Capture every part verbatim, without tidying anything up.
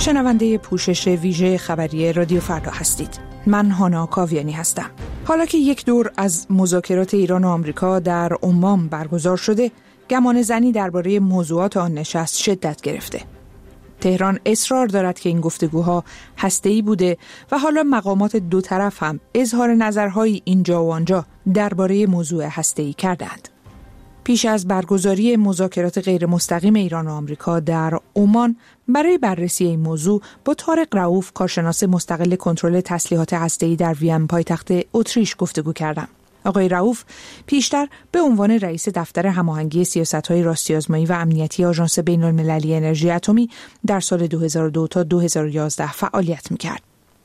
شنونده پوشش ویژه خبری رادیو فردا هستید. من هانا کاویانی هستم. حالا که یک دور از مذاکرات ایران و آمریکا در عمان برگزار شده، گمان زنی درباره موضوعات آن نشست شدت گرفته. تهران اصرار دارد که این گفتگوها هسته‌ای بوده و حالا مقامات دو طرف هم اظهار نظرهای اینجا و آنجا درباره موضوع هسته‌ای کردند. پیش از برگزاری مذاکرات غیر مستقیم ایران و آمریکا در عمان، برای بررسی این موضوع با طارق رؤوف، کارشناس مستقل کنترل تسلیحات هسته‌ای در وین پایتخت اتریش گفتگو کردم. آقای رؤوف پیشتر به عنوان رئیس دفتر هماهنگی سیاست‌های راستی‌آزمایی و امنیتی آژانس بین‌المللی انرژی اتمی در سال دو هزار و دو تا دو هزار و یازده فعالیت می‌کرد.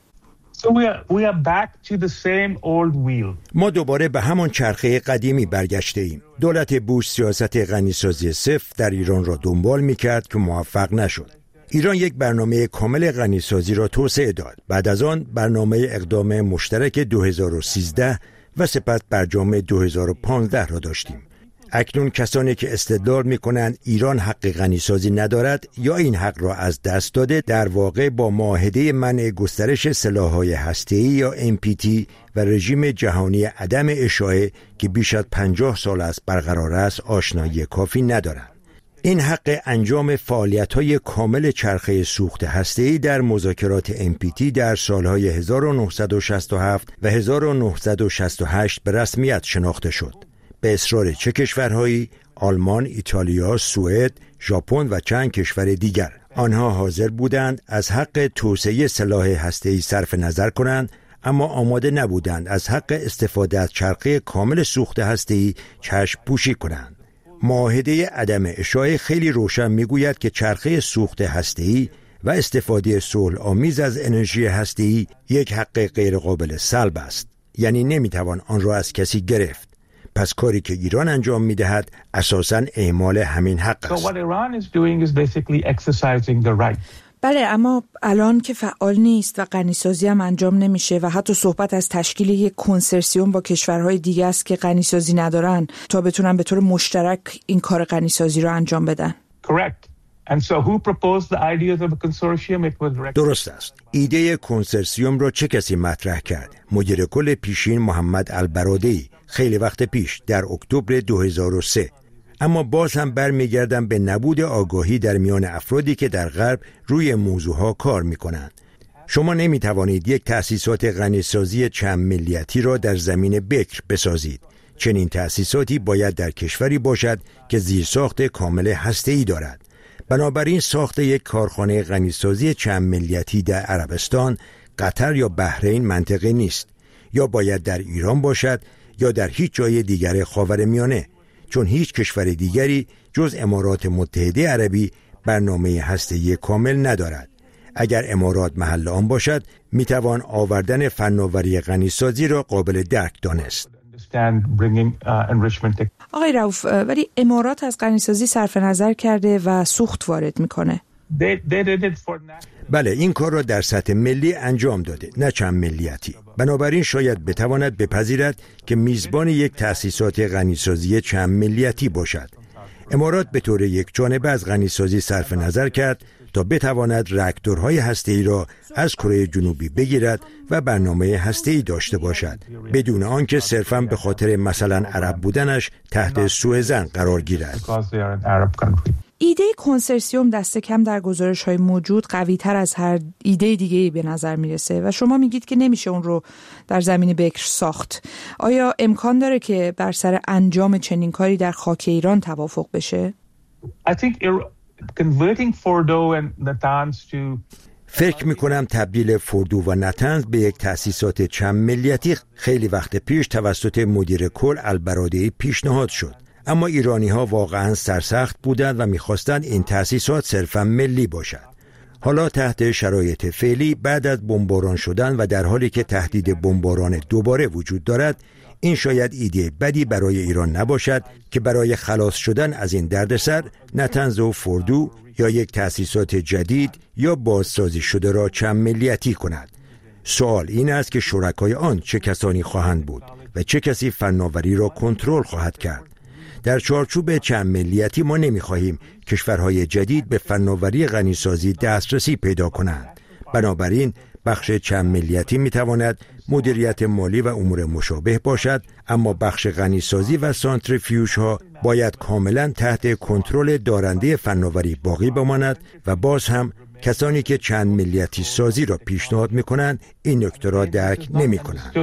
So we are, we are back to the same old wheel. ما دوباره به همان چرخه قدیمی برگشته ایم. دولت بوش سیاست غنیسازی صفر در ایران را دنبال می‌کرد که موفق نشد. ایران یک برنامه کامل غنیسازی را توسعه داد. بعد از آن برنامه اقدام مشترک دو هزار و سیزده و سپس برجام دو هزار و پانزده را داشتیم. اکنون کسانی که استدلال می‌کنند ایران حق غنیسازی ندارد یا این حق را از دست داده، در واقع با معاهده منع گسترش سلاح‌های هسته‌ای یا ام پی تی و رژیم جهانی عدم اشاعه که بیش از پنجاه سال است برقرار است آشنایی کافی ندارند. این حق انجام فعالیت‌های کامل چرخه سوخت هسته‌ای در مذاکرات ام پی تی در سال‌های هزار و نهصد و شصت و هفت و هزار و نهصد و شصت و هشت به رسمیت شناخته شد. به اصرار چه کشورهایی؟ آلمان، ایتالیا، سوئد، ژاپن و چند کشور دیگر. آنها حاضر بودند از حق توسعه سلاح هسته‌ای صرف نظر کنند، اما آماده نبودند از حق استفاده از چرخه کامل سوخت هسته‌ای چشم پوشی کنند. معاهده عدم اشاعه خیلی روشن میگوید که چرخه سوخت هسته‌ای و استفاده صلح آمیز از انرژی هسته‌ای یک حق غیر قابل سلب است، یعنی نمیتوان آن را از کسی گرفت. پس کاری که ایران انجام میدهد اساساً اعمال همین حق است. بله، اما الان که فعال نیست و غنیسازی هم انجام نمیشه و حتی صحبت از تشکیل یک کنسرسیوم با کشورهای دیگه است که غنیسازی ندارن تا بتونن به طور مشترک این کار غنیسازی رو انجام بدن. Correct. And so who proposed the idea of a consortium? It was درست است. ایده کنسرسیوم را چه کسی مطرح کرد؟ مدیر کل پیشین محمد البرادعی خیلی وقت پیش در اکتبر دو هزار و سه. اما باز هم برمیگردم به نبود آگاهی در میان افرادی که در غرب روی موضوعها کار میکنند. شما نمیتوانید یک تأسیسات غنیسازی چند ملیتی را در زمین بکر بسازید. چنین تأسیساتی باید در کشوری باشد که زیرساخت کامل هسته‌ای دارد. بنابراین ساخت یک کارخانه غنیسازی چند ملیتی در عربستان، قطر یا بحرین منطقی نیست. یا باید در ایران باشد یا در هیچ جای دیگر خاورمیانه، چون هیچ کشور دیگری جز امارات متحده عربی برنامه هسته‌ای کامل ندارد. اگر امارات محل آن باشد، میتوان آوردن فناوری غنیسازی را قابل درک دانست. آقای رؤوف، ولی امارات از غنیسازی صرف نظر کرده و سوخت وارد میکنه. بله، این کار را در سطح ملی انجام داده، نه چند ملیتی. بنابراین شاید بتواند بپذیرد که میزبان یک تأسیسات غنیسازی چند ملیتی باشد. امارات به طور یک جانبه از غنیسازی صرف نظر کرد تا بتواند راکتورهای هسته‌ای را از کره جنوبی بگیرد و برنامه هسته‌ای داشته باشد، بدون آنکه صرفاً به خاطر مثلا عرب بودنش تحت سوء ظن قرار گیرد. ایده کنسرسیوم دست کم در گزارش‌های موجود قوی‌تر از هر ایده دیگه‌ای به نظر میرسه و شما میگید که نمیشه اون رو در زمین بکر ساخت. آیا امکان داره که بر سر انجام چنین کاری در خاک ایران توافق بشه؟ I think converting Fordo and Natanz to فکر میکنم تبدیل فوردو و نتنز به یک تأسیسات چند ملیتی خیلی وقت پیش توسط مدیر کل البرادعی پیشنهاد شد. اما ایرانی ها واقعا سرسخت بودند و میخواستند این تأسیسات صرفا ملی باشد. حالا تحت شرایط فعلی بعد از بمباران شدن و در حالی که تهدید بمباران دوباره وجود دارد، این شاید ایده بدی برای ایران نباشد که برای خلاص شدن از این دردسر نتنز و فوردو یا یک تأسیسات جدید یا بازسازی شده را چند ملیتی کند. سوال این است که شرکای آن چه کسانی خواهند بود و چه کسی فناوری را کنترل خواهد کرد. در چارچوب چند ملیتی ما نمی‌خواهیم کشورهای جدید به فناوری غنیسازی دسترسی پیدا کنند. بنابراین بخش چند ملیتی می‌تواند مدیریت مالی و امور مشابه باشد، اما بخش غنیسازی و سانتریفیوژها باید کاملا تحت کنترل دارنده فناوری باقی بماند و باز هم کسانی که چند ملیتی سازی را پیشنهاد می‌کنند این نکته را درک نمی‌کنند.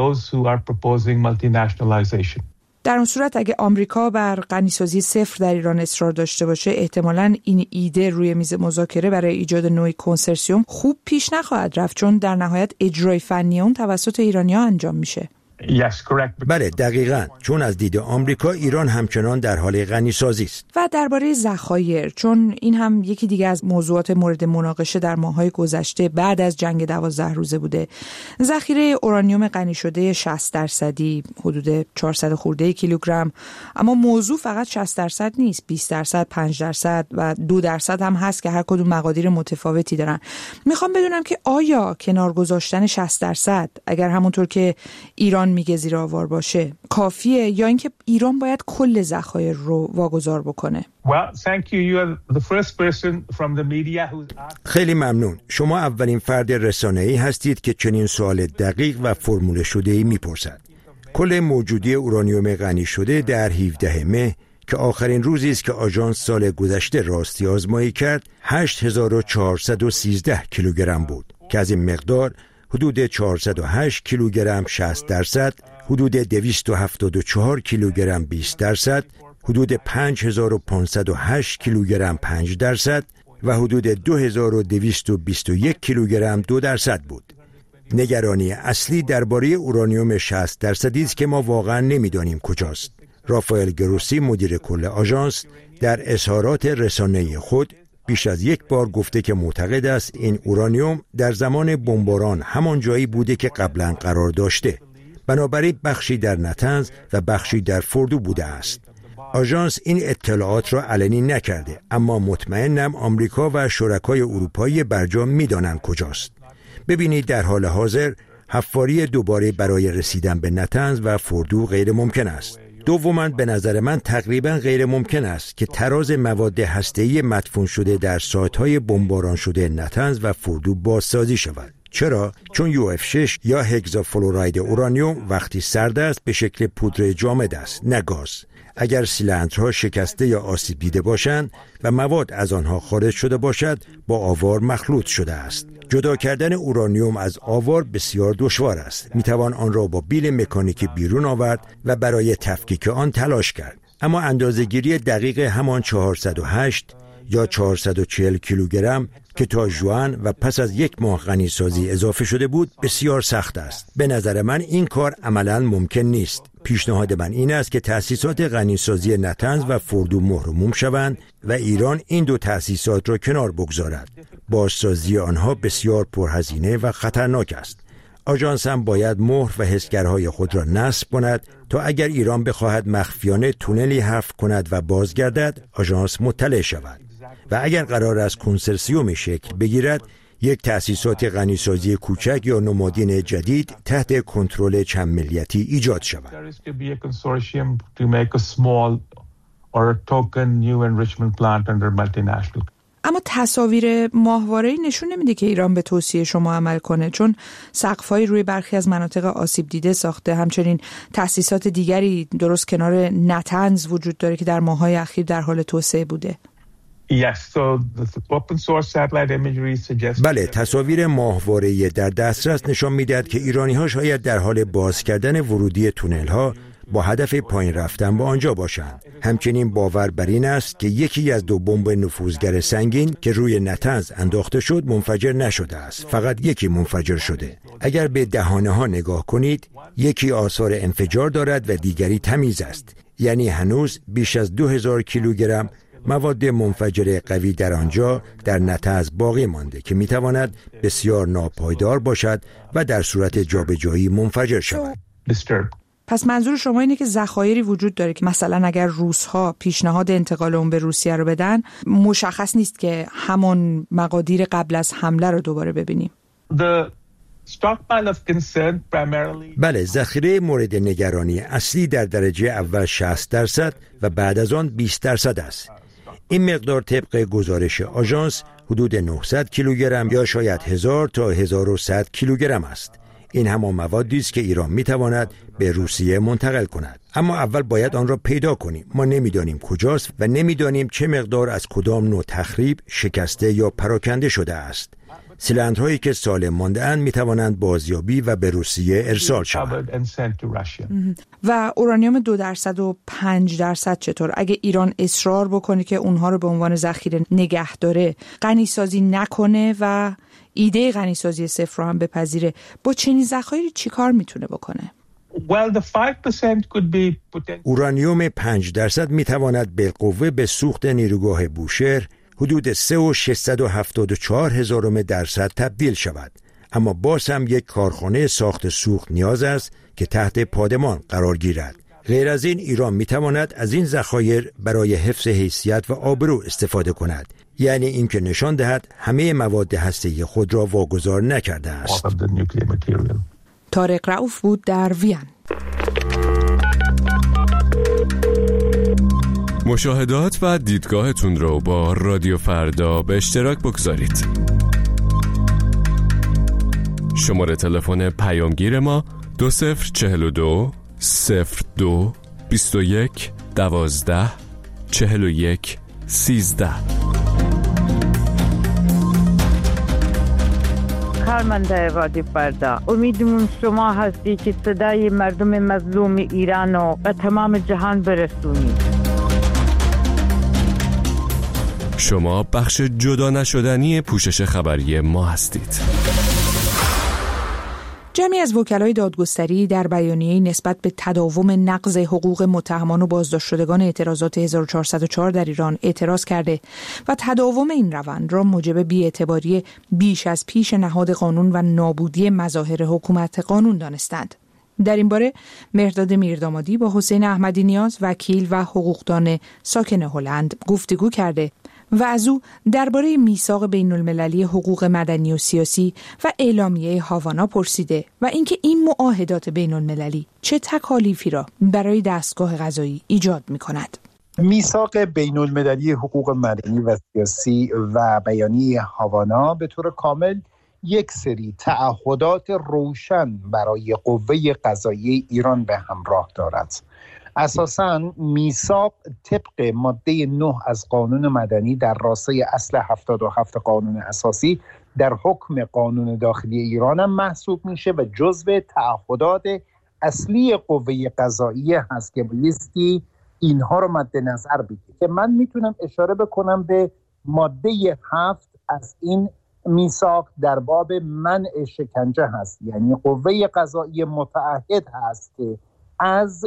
در اون صورت اگه آمریکا بر غنیسازی صفر در ایران اصرار داشته باشه، احتمالاً این ایده روی میز مذاکره برای ایجاد نوعی کنسرسیوم خوب پیش نخواهد رفت، چون در نهایت اجرای فنی اون توسط ایرانی‌ها انجام میشه. Yes, correct. بله دقیقاً، چون از دید آمریکا ایران همچنان در حال غنیسازی است. و درباره ذخایر، چون این هم یکی دیگه از موضوعات مورد مناقشه در ماه‌های گذشته بعد از جنگ دوازده روزه بوده. ذخیره اورانیوم غنی شده شصت درصدی، حدود چهارصد خورده کیلوگرم، اما موضوع فقط شصت درصد نیست، بیست درصد، پنج درصد و دو درصد هم هست که هر کدوم مقادیر متفاوتی دارن. میخوام بدونم که آیا کنار گذاشتن شصت درصد اگر همونطور که ایران میگه زیرآور باشه کافیه، یا اینکه ایران باید کل ذخایر رو واگذار بکنه؟ Well, thank you. You are the first person from the media who's asked. خیلی ممنون. شما اولین فرد رسانه‌ای هستید که چنین سوال دقیق و فرموله شده‌ای میپرسد. کل موجودی اورانیوم غنی شده در هفدهم مه که آخرین روزی است که آژانس سال گذشته راستی آزمایی کرد، هشت هزار و چهارصد و سیزده کیلوگرم بود که از این مقدار حدود چهارصد و هشت کیلوگرم شصت درصد، حدود دویست و هفتاد و چهار کیلوگرم بیست درصد، حدود پنج هزار و پانصد و هشت کیلوگرم پنج درصد و حدود دو هزار و دویست و بیست و یک کیلوگرم دو درصد بود. نگرانی اصلی درباره اورانیوم شصت درصدی است که ما واقعا نمیدانیم کجاست. رافائل گروسی مدیر کل آژانس در اظهارات رسانه‌ای خود بیش از یک بار گفته که معتقد است این اورانیوم در زمان بمباران همان جایی بوده که قبلا قرار داشته. بنابراین بخشی در نتنز و بخشی در فردو بوده است. آژانس این اطلاعات را علنی نکرده، اما مطمئنم آمریکا و شرکای اروپایی برجام می‌دانند کجاست. ببینید در حال حاضر حفاری دوباره برای رسیدن به نتنز و فردو غیر ممکن است. دوماً به نظر من تقریباً غیر ممکن است که تراز مواد هسته‌ای مدفون شده در سایت‌های بمباران شده نتنز و فردو بازسازی شود. چرا؟ چون یو اف شش یا هگزافلوراید اورانیوم وقتی سرد است به شکل پودر جامد است، نه گاز. اگر سیلندرها شکسته یا آسیب دیده باشند و مواد از آنها خارج شده باشد، با آوار مخلوط شده است. جدا کردن اورانیوم از آوار بسیار دشوار است. میتوان آن را با بیل مکانیکی بیرون آورد و برای تفکیک آن تلاش کرد. اما اندازه‌گیری دقیق همان چهارصد و هشت یا چهارصد و چهل کیلوگرم که تا ژوئن و پس از یک ماه غنیسازی اضافه شده بود بسیار سخت است. به نظر من این کار عملاً ممکن نیست. پیشنهاد من این است که تأسیسات غنیسازی نتنز و فردو مهر و موم شوند و ایران این دو تأسیسات را کنار بگذارد. بازسازی آنها بسیار پرهزینه و خطرناک است. آژانس هم باید مهر و حسگرهای خود را نصب کند تا اگر ایران بخواهد مخفیانه تونلی حفر کند و بازگردد، آژانس مطلع شود. و اگر قرار است کنسرسیومی شکل بگیرد، یک تأسیسات غنیسازی کوچک یا نمادین جدید تحت کنترل چند ملیتی ایجاد شود. اما تصاویر ماهواره‌ای نشون نمیده که ایران به توصیه شما عمل کنه، چون سقف‌های روی برخی از مناطق آسیب دیده ساخته. همچنین تأسیسات دیگری درست کنار نتنز وجود داره که در ماه‌های اخیر در حال توسعه بوده. Yes, so the open source satellite imagery suggests. بله، تصاویر ماهواره‌ای در دسترس نشان می‌دهد که ایرانی‌ها شاید در حال باز کردن ورودی تونل‌ها با هدف پایین رفتن به آنجا باشند. همچنین باور بر این است که یکی از دو بمب نفوذگر سنگین که روی نتنز انداخته شد منفجر نشده است، فقط یکی منفجر شده. اگر به دهانه‌ها نگاه کنید، یکی آثار انفجار دارد و دیگری تمیز است. یعنی هنوز بیش از دو هزار کیلوگرم مواد منفجر قوی در آنجا در نتنز باقی مانده که میتواند بسیار ناپایدار باشد و در صورت جابجایی منفجر شود. پس منظور شما اینه که ذخایری وجود داره که مثلا اگر روس‌ها پیشنهاد انتقال اون به روسیه رو بدن، مشخص نیست که همون مقادیر قبل از حمله رو دوباره ببینیم. The stockpile of concern primarily. بله، ذخیره مورد نگرانی اصلی در درجه اول شصت درصد و بعد از آن بیست درصد است. این مقدار طبق گزارش آژانس حدود نهصد کیلوگرم یا شاید هزار تا هزار و صد کیلوگرم است. این همان موادی است که ایران میتواند به روسیه منتقل کند. اما اول باید آن را پیدا کنیم. ما نمیدانیم کجاست و نمیدانیم چه مقدار از کدام نوع تخریب، شکسته یا پراکنده شده است. سیلندرهایی که سالم مانده اند میتوانند بازیابی و به روسیه ارسال شوند. و اورانیوم دو درصد و پنج درصد چطور؟ اگه ایران اصرار بکنه که اونها رو به عنوان ذخیره نگه داره، غنیسازی نکنه و ایده غنیسازی صفر رو هم بپذیره، با چنین ذخایری چیکار میتونه بکنه؟ Well, the five percent could be potential. اورانیوم پنج درصد میتواند بالقوه به سوخت نیروگاه بوشهر حدود سه و ششصد و هفتاد و چهار هزارم درصد تبدیل شود. اما باز هم یک کارخانه ساخت سوخت نیاز است که تحت پادمان قرار گیرد. غیر از این ایران میتواند از این ذخایر برای حفظ حیثیت و آبرو استفاده کند، یعنی اینکه نشان دهد همه مواد هسته‌ای خود را واگذار نکرده است. طارق رؤوف بود در وین. مشاهدات و دیدگاهتون رو با رادیو فردا به اشتراک بگذارید. شماره تلفن پیامگیر ما دو صفر چهل و دو صفر دو بیست و یک دوازده چهل و یک سیزده. کارمنده رادیو فردا، امیدمون شما هستی که صدای مردم مظلوم ایران رو به تمام جهان برسونید. شما بخش جدا نشدنی پوشش خبری ما هستید. جمعی از وکلای دادگستری در بیانیه‌ای نسبت به تداوم نقض حقوق متهمان و بازداشت شدگان اعتراضات هزار و چهارصد و چهار در ایران اعتراض کرده و تداوم این روند را موجب بی‌اعتباری بیش از پیش نهاد قانون و نابودی مظاهر حکومت قانون دانستند. در این باره مهرداد میردامادی با حسین احمدی نیاز، وکیل و حقوقدان ساکن هلند گفتگو کرده و از او درباره میثاق بین المللی حقوق مدنی و سیاسی و اعلامیه هاوانا پرسیده و اینکه این معاهدات بین المللی چه تکالیفی را برای دستگاه قضایی ایجاد می کند. میثاق بین المللی حقوق مدنی و سیاسی و بیانیه هاوانا به طور کامل یک سری تعهدات روشن برای قوه قضاییه ایران به همراه دارد. اساساً میثاق طبق ماده نه از قانون مدنی در راستای اصل هفتاد و هفت قانون اساسی در حکم قانون داخلی ایران هم محسوب میشه و جزو تعهدات اصلی قوه قضاییه هست که بایستی اینها رو مد نظر بگیرید. که من میتونم اشاره بکنم به ماده هفت از این میثاق در باب منع شکنجه هست، یعنی قوه قضاییه متعهد هست که از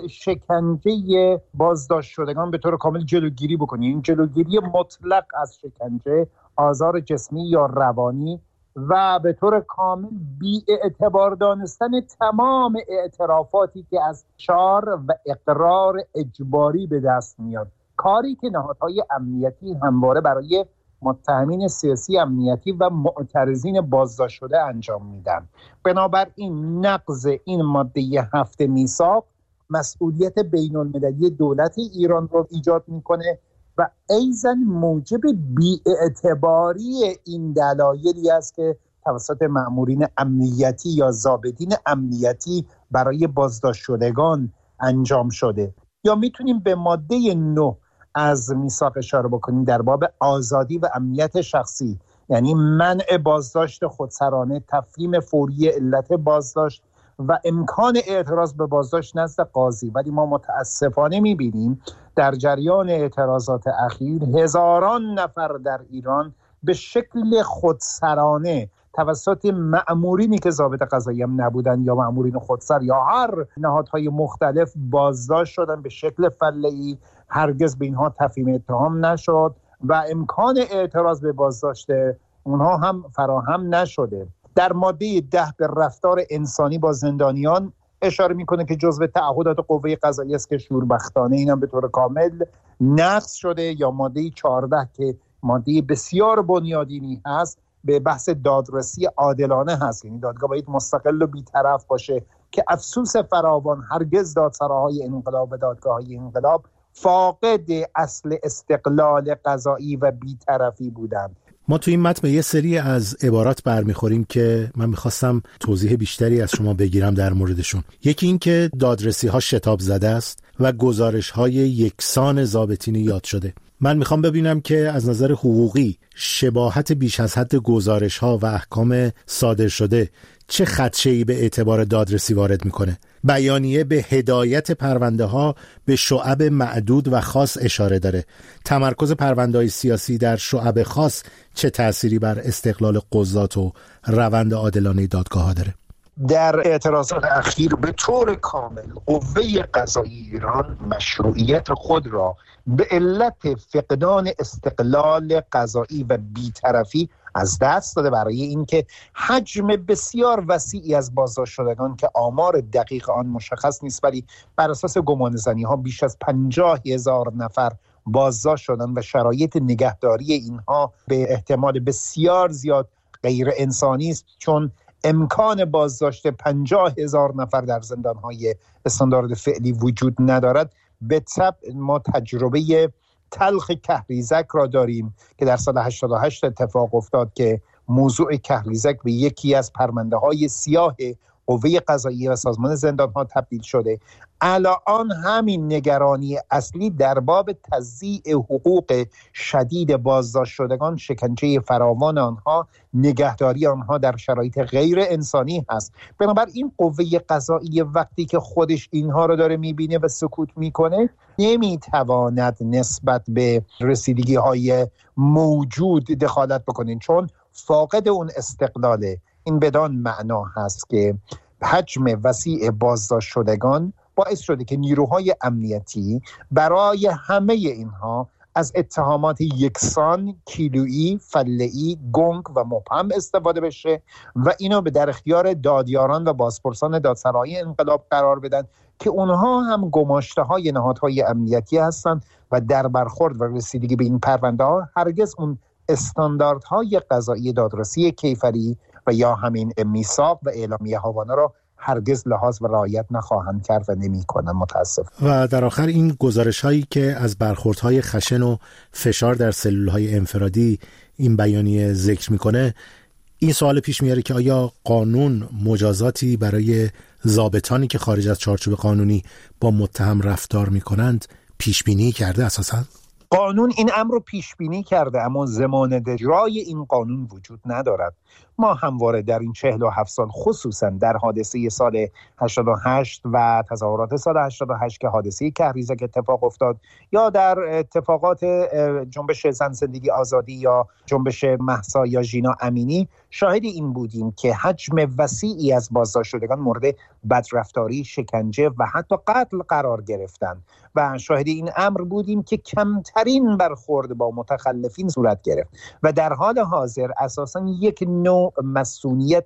شکنجه بازداشت شدگان به طور کامل جلوگیری بکنه. این جلوگیری مطلق از شکنجه، آزار جسمی یا روانی و به طور کامل بی اعتبار دانستن تمام اعترافاتی که از شعار و اقرار اجباری به دست میاد، کاری که نهادهای امنیتی همواره برای متهمین سیاسی امنیتی و معترضین بازداشت شده انجام میدن. بنابراین نقض این ماده هفت میثاق مسئولیت بین المللی دولت ایران رو ایجاد میکنه و ایضاً موجب بی‌اعتباری این دلایلی است که توسط مأمورین امنیتی یا ضابطین امنیتی برای بازداشت شدگان انجام شده. یا میتونیم به ماده نه از میثاق اشاره بکنیم در باب آزادی و امنیت شخصی، یعنی منع بازداشت خودسرانه، تفهیم فوری علت بازداشت و امکان اعتراض به بازداشت نزد قاضی. ولی ما متاسفانه میبینیم در جریان اعتراضات اخیر هزاران نفر در ایران به شکل خودسرانه توسط مأمورینی که ضابط قضایی هم نبودن یا مأمورین خودسر یا هر نهادهای مختلف بازداشت شدن به شکل فله‌ای. هرگز به اینها تفهیم اتهام نشد و امکان اعتراض به بازداشت اونها هم فراهم نشده. در ماده ده به رفتار انسانی با زندانیان اشاره میکنه که جزو تعهدات قوه قضاییه است که شوربختانه این هم به طور کامل نقض شده. یا ماده چهارده که ماده بسیار بنیادینی هست به بحث دادرسی عادلانه هست. یعنی دادگاه باید مستقل و بی‌طرف باشه که افسوس فراوان هرگز دادسراهای انقلاب و دادگاه‌های انقلاب فاقد اصل استقلال قضایی و بی‌طرفی بودند. ما تو این متن یه سری از عبارات برمیخوریم که من میخواستم توضیح بیشتری از شما بگیرم در موردشون. یکی این که دادرسی ها شتاب زده است و گزارش های یکسان ضابطین یاد شده. من میخوام ببینم که از نظر حقوقی شباهت بیش از حد گزارش ها و احکام صادر شده چه خدشه‌ای به اعتبار دادرسی وارد میکنه؟ بیانیه به هدایت پرونده ها به شعب معدود و خاص اشاره داره. تمرکز پرونده های سیاسی در شعب خاص چه تأثیری بر استقلال قضات و روند عادلانه دادگاه ها داره؟ در اعتراضات اخیر به طور کامل قوه قضایی ایران مشروعیت خود را به علت فقدان استقلال قضایی و بی‌طرفی از دست داده، برای اینکه حجم بسیار وسیعی از بازداشت شدگان که آمار دقیق آن مشخص نیست ولی بر اساس گمانه‌زنی ها بیش از پنجاه هزار نفر بازداشت شدن و شرایط نگهداری اینها به احتمال بسیار زیاد غیر انسانی است، چون امکان بازداشت پنجاه هزار نفر در زندان‌های استاندارد فعلی وجود ندارد. به طبع ما تجربه تلخ کهریزک را داریم که در سال هشتاد و هشت اتفاق افتاد که موضوع کهریزک به یکی از پرونده‌های سیاه قوه قضاییه و سازمان زندان‌ها تبدیل شده. الان همین نگرانی اصلی در باب تضییع حقوق شدید بازداشت شدگان، شکنجه فراوان آنها، نگهداری آنها در شرایط غیر انسانی هست. بنابراین قوه قضاییه وقتی که خودش اینها رو داره میبینه و سکوت میکنه، نمیتواند نسبت به رسیدگی های موجود دخالت بکنه، چون فاقد اون استقلاله. این بدان معنا هست که حجم وسیع بازداشت شدگان باعث شده که نیروهای امنیتی برای همه اینها از اتهامات یکسان، کیلویی، فله‌ای، گنگ و مبهم استفاده بشه و اینو به در اختیار دادیاران و بازپرسان دادسرای انقلاب قرار بدن که اونها هم گماشته های نهادهای امنیتی هستند و در برخورد و رسیدگی به این پرونده ها هرگز اون استانداردهای قضایی دادرسی کیفری و یا همین میثاق و اعلامیه هاوانا را هرگز لحاظ و رعایت نخواهند کرد و نمی کنند، متاسف. و در آخر این گزارش هایی که از برخوردهای خشن و فشار در سلول های انفرادی این بیانیه ذکر میکنه، این سوال پیش میاره که آیا قانون مجازاتی برای ضابطانی که خارج از چارچوب قانونی با متهم رفتار میکنند پیش بینی کرده؟ اساساً قانون این امر رو پیش بینی کرده، اما ضمانت اجرای این قانون وجود ندارد. ما همواره در این چهل و هفت سال، خصوصا در حادثه سال هشتاد و هشت و تظاهرات سال هشتاد و هشت که حادثه کهریزک اتفاق افتاد، یا در اتفاقات جنبش زن زندگی آزادی یا جنبش مهسا یا ژینا امینی، شاهد این بودیم که حجم وسیعی از بازداشت شدگان مورد بدرفتاری، شکنجه و حتی قتل قرار گرفتند و شاهد این امر بودیم که کمترین برخورد با متخلفین صورت گرفت و در حال حاضر اساساً یک نوع مسئولیت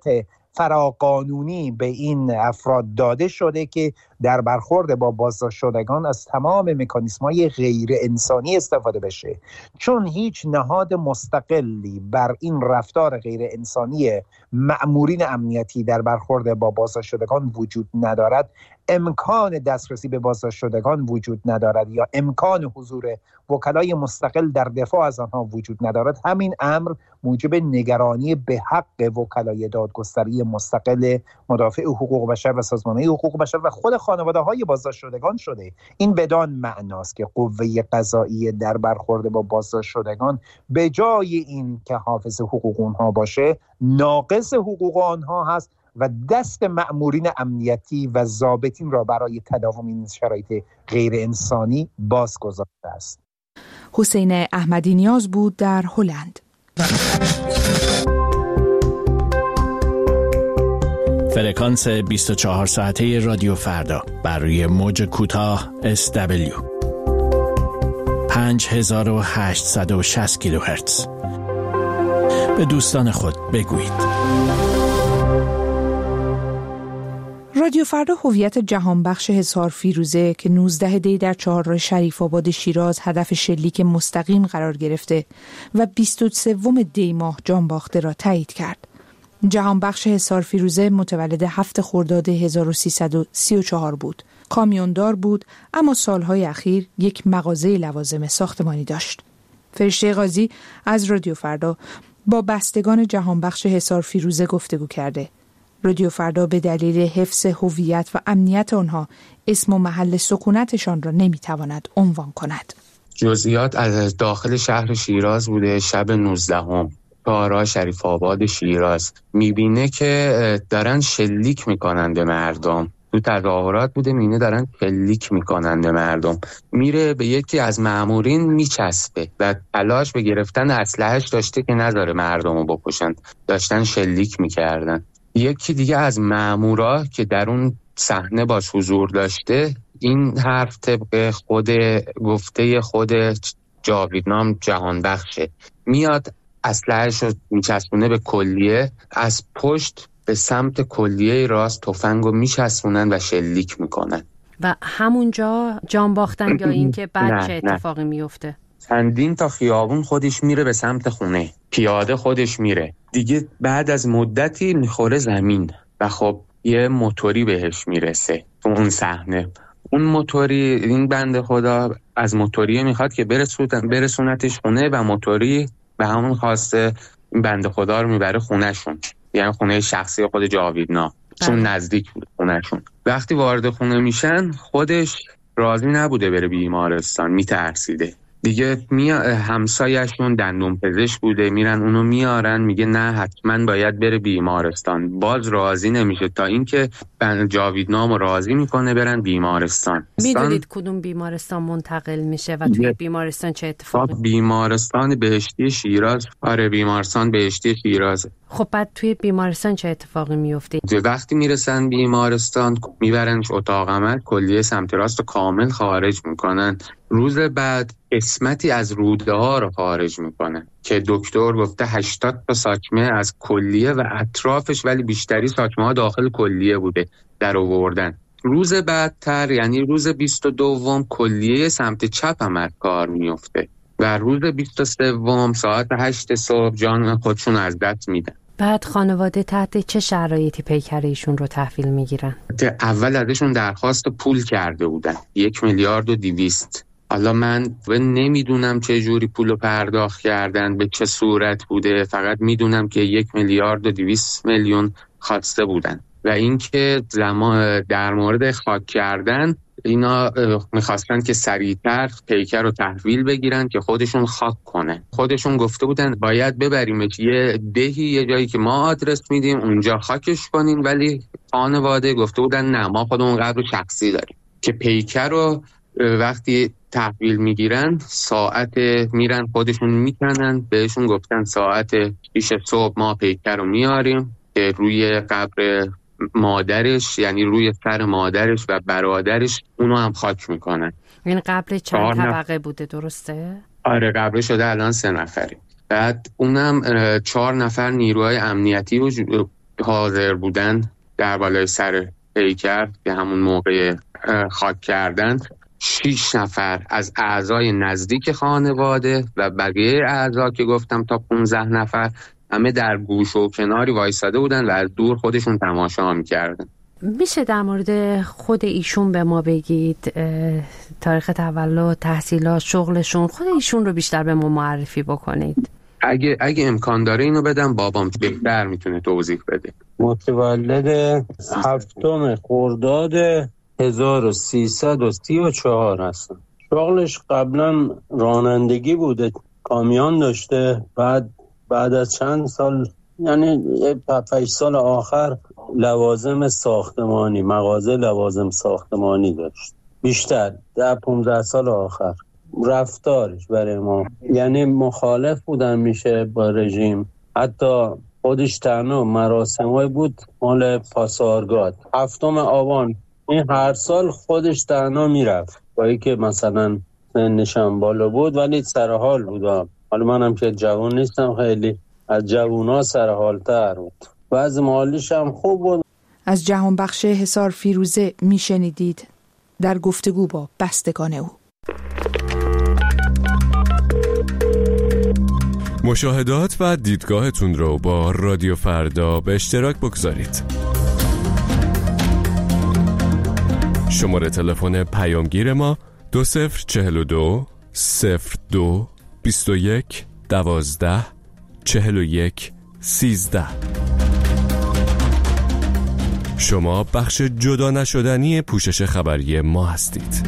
فراقانونی به این افراد داده شده که در برخورد با بازداشت شدگان از تمام مکانیزم‌های غیر انسانی استفاده بشه، چون هیچ نهاد مستقلی بر این رفتار غیر انسانی مأمورین امنیتی در برخورد با بازداشت شدگان وجود ندارد. امکان دسترسی به بازداشت شدگان وجود ندارد یا امکان حضور وکلای مستقل در دفاع از آنها وجود ندارد. همین امر موجب نگرانی به حق وکلای دادگستری مستقل، مدافع حقوق بشر و سازمان‌های حقوق بشر و خود خانواده‌های بازداشت شدگان شده. این بدان معناست که قوه قضاییه در برخورد با بازداشت شدگان به جای این که حافظ حقوق آنها باشه، ناقض حقوق آنها هست و دست مأمورین امنیتی و ضابطین را برای تداوم این شرایط غیر انسانی باز گذاشته است. حسین احمدی نیاز بود در هلند. فرکانس بیست و چهار ساعته رادیو فردا بر روی موج کوتاه اس دبلیو پنج هزار و هشتصد و شصت کیلوهرتز. به دوستان خود بگویید. رادیو فردا هویت جهانبخش حصار فیروزه که نوزده دی در چهارراه شریف آباد شیراز هدف شلیک مستقیم قرار گرفته و بیست و سوم دی ماه جان باخته را تایید کرد. جهانبخش حصار فیروزه متولد هفت خرداد هزار و سیصد و سی و چهار بود. کامیوندار بود اما سالهای اخیر یک مغازه لوازم ساختمانی داشت. فرشته قاضی از رادیو فردا با بستگان جهانبخش حصار فیروزه گفتگو کرده. رادیو فردا به دلیل حفظ هویت و امنیت آنها اسم و محل سکونتشان را نمیتواند عنوان کند. جزئیات از داخل شهر شیراز بوده. شب نوزدهم چهارراه شریف آباد شیراز میبینه که دارن شلیک میکنن به مردم. تو تظاهرات بوده، میبینه دارن شلیک میکنن به مردم. میره به یکی از مامورین میچسبه و تلاش به گرفتن اسلحه‌اش داشته که نذاره مردمو بکشن. داشتن شلیک میکردن. یکی دیگه از مامورا که در اون صحنه باش حضور داشته این حرف طبق خود گفته خود جاویدنام جهانبخشه، میاد اسلحه‌اش رو میچسبونه به کلیه، از پشت به سمت کلیه راست تفنگو میچسبونن و شلیک میکنن. و همونجا جان باختن یا این که بعد چه اتفاقی میفته؟ چندین تا خیابون خودش میره به سمت خونه، پیاده خودش میره دیگه. بعد از مدتی میخوره زمین و خب یه موتوری بهش میرسه تو اون صحنه. اون موتوری، این بنده خدا از موتوریه میخواد که برسونتش خونه و موتوری به همون خواسته این بنده خدا رو میبره خونهشون، یعنی خونه شخصی خود جاویدنا، چون نزدیک بود خونهشون. وقتی وارد خونه میشن خودش راضی نبوده بره بیمارستان، میترسیده دیگه. می همسایه‌شون دندون پزشک بوده، میرن اونو میارن، میگه نه حتما باید بره بیمارستان. باز راضی نمیشه تا اینکه جاویدنامو راضی میکنه برن بیمارستان. میدونید کدوم بیمارستان منتقل میشه و توی بیمارستان چه اتفاقی؟ بیمارستان بهشتی شیراز. آره بیمارستان بهشتی شیراز. خب بعد توی بیمارستان چه اتفاقی میفته؟ وقتی میرسن بیمارستان میبرنش اتاق عمل، کلیه سمت راست رو کامل خارج میکنن. روز بعد قسمتی از روده ها رو خارج میکنن که دکتر گفته هشتاد تا ساچمه از کلیه و اطرافش، ولی بیشتری ساچمه ها داخل کلیه بوده در آوردن. روز بعدتر یعنی روز بیست و دوم کلیه سمت چپ هم از کار میفته و روز بیست و سوم ساعت هشت صبح جان خودشون از دست میدن. بعد خانواده تحت چه شرایطی پیکر ایشون رو تحویل میگیرن؟ اول ازشون درخواست پول کرده بودن، یک میلیارد و دویست. حالا من نمیدونم چه جوری پولو پرداخت کردن، به چه صورت بوده، فقط میدونم که یک میلیارد و دویست میلیون خواسته بودن. و اینکه زمان در مورد خاک کردن اینا میخواستن که سریعتر پیکر رو تحویل بگیرن که خودشون خاک کنه. خودشون گفته بودن باید ببریمش یه دهی، یه جایی که ما آدرس میدیم اونجا خاکش کنین، ولی خانواده گفته بودن نه ما خودمون قبر شخصی داریم. که پیکر رو وقتی تحویل میگیرن ساعت میرن خودشون میکنن، بهشون گفتن ساعت شش صبح ما پیکر رو میاریم که روی قبر مادرش، یعنی روی سر مادرش و برادرش اونو هم خاک میکنن. این قبر چند طبقه بوده درسته؟ آره قبر شده الان سه نفری. بعد اونم چهار نفر نیروهای امنیتی حاضر بودن در بالای سر پیکر که همون موقع خاک کردن. شش نفر از اعضای نزدیک خانواده و بقیه اعضا که گفتم تا پانزده نفر همه در گوش و کناری وایساده بودن و از دور خودشون تماشا می‌کردن. میشه در مورد خود ایشون به ما بگید؟ تاریخ تولد، تحصیلات، شغلشون، خود ایشون رو بیشتر به ما معرفی بکنید. اگه اگه امکان داره اینو بدم بابام بهتر میتونه توضیح بده. متولد هفتم خرداد هزار و سیصد و سی و چهار هستن. شغلش قبلا رانندگی بوده، کامیون داشته. بعد بعد از چند سال، یعنی پنج سال آخر، لوازم ساختمانی، مغازه لوازم ساختمانی داشت. بیشتر در پانزده سال آخر رفتارش برای ما یعنی مخالف بودن میشه با رژیم. حتی خودش تنها مراسمای بود مال پاسارگاد هفتم آبان، این هر سال خودش تنها میرفت، با اینکه مثلا سنشم بالا بود ولی سرحال بودم. حالا منم که جوان نیستم، خیلی از جوونا سرحالتر بود. وضع مالیش هم خوب بود. از جهانبخش حصار فیروزه میشنیدید در گفتگو با بستگان او. مشاهدات و دیدگاهتون رو با رادیو فردا به اشتراک بگذارید. شماره تلفن پیامگیر ما دو صفر چهل و دو صفر دو بیست و یک دوازده چهل و یک سیزده. شما بخش جدا نشدنی پوشش خبری ما هستید.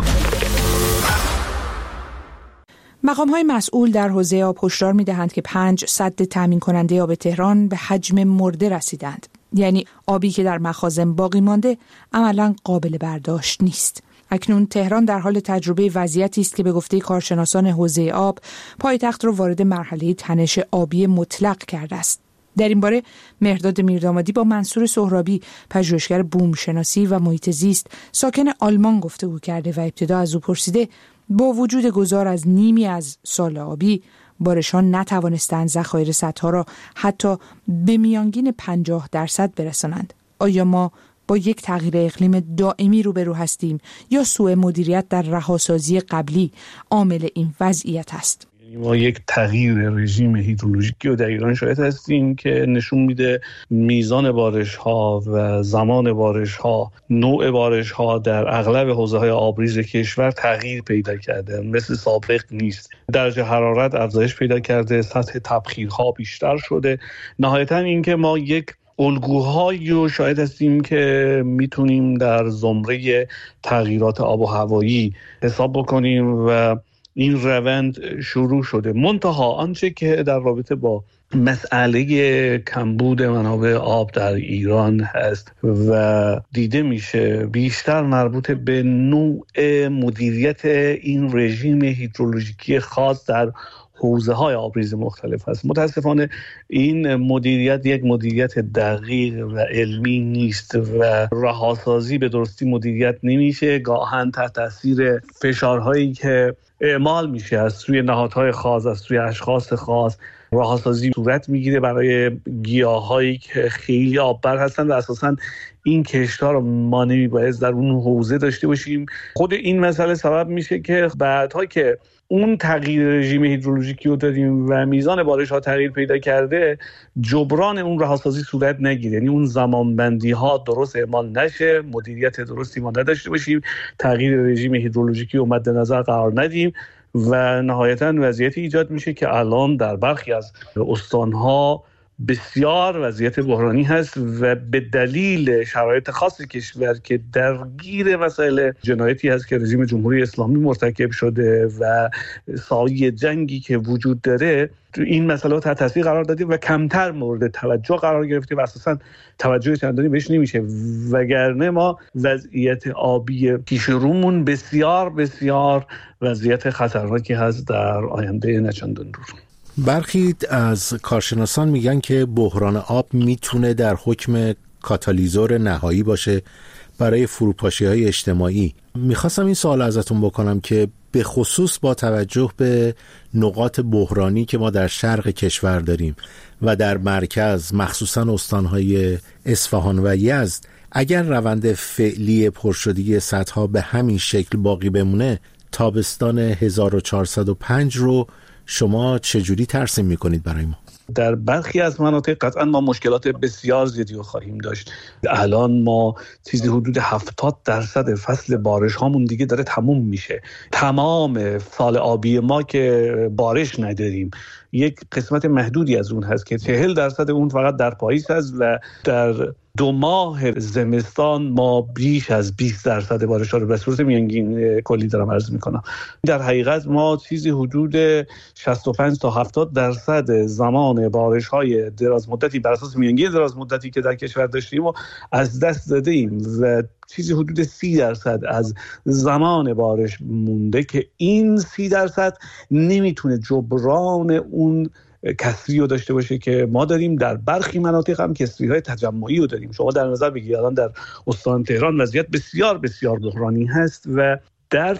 مقام‌های مسئول در حوزه آب هشدار می‌دهند که پنج سد تامین کننده آب تهران به حجم مرده رسیدند. یعنی آبی که در مخازن باقی مانده عملاً قابل برداشت نیست. اکنون تهران در حال تجربه وضعیتی است که به گفته کارشناسان حوزه آب پایتخت را وارد مرحله تنش آبی مطلق کرده است. در این باره مهرداد میردامادی با منصور سهرابی، پژوهشگر بوم شناسی و محیط زیست ساکن آلمان گفتگو کرده و ابتدا از او پرسیده با وجود گذار از نیمی از سال آبی، بارشان نتوانستند ذخایر سدها را حتی به میانگین پنجاه درصد برسانند. آیا ما با یک تغییر اقلیم دائمی روبرو هستیم یا سوء مدیریت در رهاسازی قبلی عامل این وضعیت است؟ ما یک تغییر رژیم هیدرولوژیکی رو در ایران شاهد هستیم که نشون میده میزان بارش ها و زمان بارش ها، نوع بارش ها در اغلب حوزه های آبریز کشور تغییر پیدا کرده، مثل سابق نیست. درجه حرارت افزایش پیدا کرده، سطح تبخیرها بیشتر شده. نهایتا اینکه ما یک الگوهایی رو شاهد هستیم که میتونیم در زمره تغییرات آب و هوایی حساب بکنیم و این روند شروع شده. منتها آنچه که در رابطه با مسئله کمبود منابع آب در ایران هست و دیده میشه بیشتر مربوط به نوع مدیریت این رژیم هیدرولوژیکی خاص در حوزه های آبریز مختلف هست. متاسفانه این مدیریت یک مدیریت دقیق و علمی نیست و رهاسازی به درستی مدیریت نمیشه، گاهن تحت تاثیر فشارهایی که اعمال میشه از سوی نهادهای خاص، از سوی اشخاص خاص، رهاسازی صورت میگیره برای گیاهایی که خیلی آببر هستن و اساساً این کشت‌ها رو ما نمیباید در اون حوزه داشته باشیم. خود این مسئله سبب میشه که بعدها که اون تغییر رژیم هیدرولوژیکی رو دادیم و میزان بارش ها تغییر پیدا کرده، جبران اون رهاسازی صورت نگیره، یعنی اون زمانبندی ها درست اعمال نشه، مدیریت درستی ما نداشته باشیم، تغییر رژیم هیدرولوژیکی رو مد نظر قرار ندیم و نهایتاً وضعیتی ایجاد میشه که الان در برخی از استانها بسیار وضعیت بحرانی هست و به دلیل شرایط خاص کشور که درگیر مسائل جنایتی هست که رژیم جمهوری اسلامی مرتکب شده و سایه جنگی که وجود داره، این مسئله تحت تاثیر قرار دادیم و کمتر مورد توجه قرار گرفته و اساساً توجه چندانی بهش نمیشه، وگرنه ما وضعیت آبی پیش رومون بسیار بسیار وضعیت خطرناکی هست در آینده نچندان دور. برخی از کارشناسان میگن که بحران آب میتونه در حکم کاتالیزور نهایی باشه برای فروپاشی‌های اجتماعی. میخواستم این سوال ازتون بکنم که به خصوص با توجه به نقاط بحرانی که ما در شرق کشور داریم و در مرکز، مخصوصا استانهای اصفهان و یزد، اگر روند فعلی پرشدگی سدها به همین شکل باقی بمونه، تابستان هزار و چهارصد و پنج رو شما چجوری ترسیم میکنید برای ما؟ در برخی از مناطق قطعا ما مشکلات بسیار زیادی رو خواهیم داشت. الان ما چیزی حدود هفتاد درصد فصل بارش هامون دیگه داره تموم میشه. تمام سال آبی ما که بارش نداریم، یک قسمت محدودی از اون هست که چهل درصد اون فقط در پاییز هست و در دو ماه زمستان ما بیش از بیست درصد بارش ها رو به صورت میانگین کلی دارم عرض میکنم. در حقیقت ما چیزی حدود شصت و پنج تا هفتاد درصد زمان بارش های دراز مدتی بر اساس میانگین دراز مدتی که در کشور داشتیم و از دست داده ایم و چیزی حدود سی درصد از زمان بارش مونده که این سی درصد نمیتونه جبران اون کسری رو داشته باشه که ما داریم. در برخی مناطق هم کسری های تجمعی رو داریم. شما در نظر بگیرید الان در استان تهران وضعیت بسیار بسیار بحرانی هست و در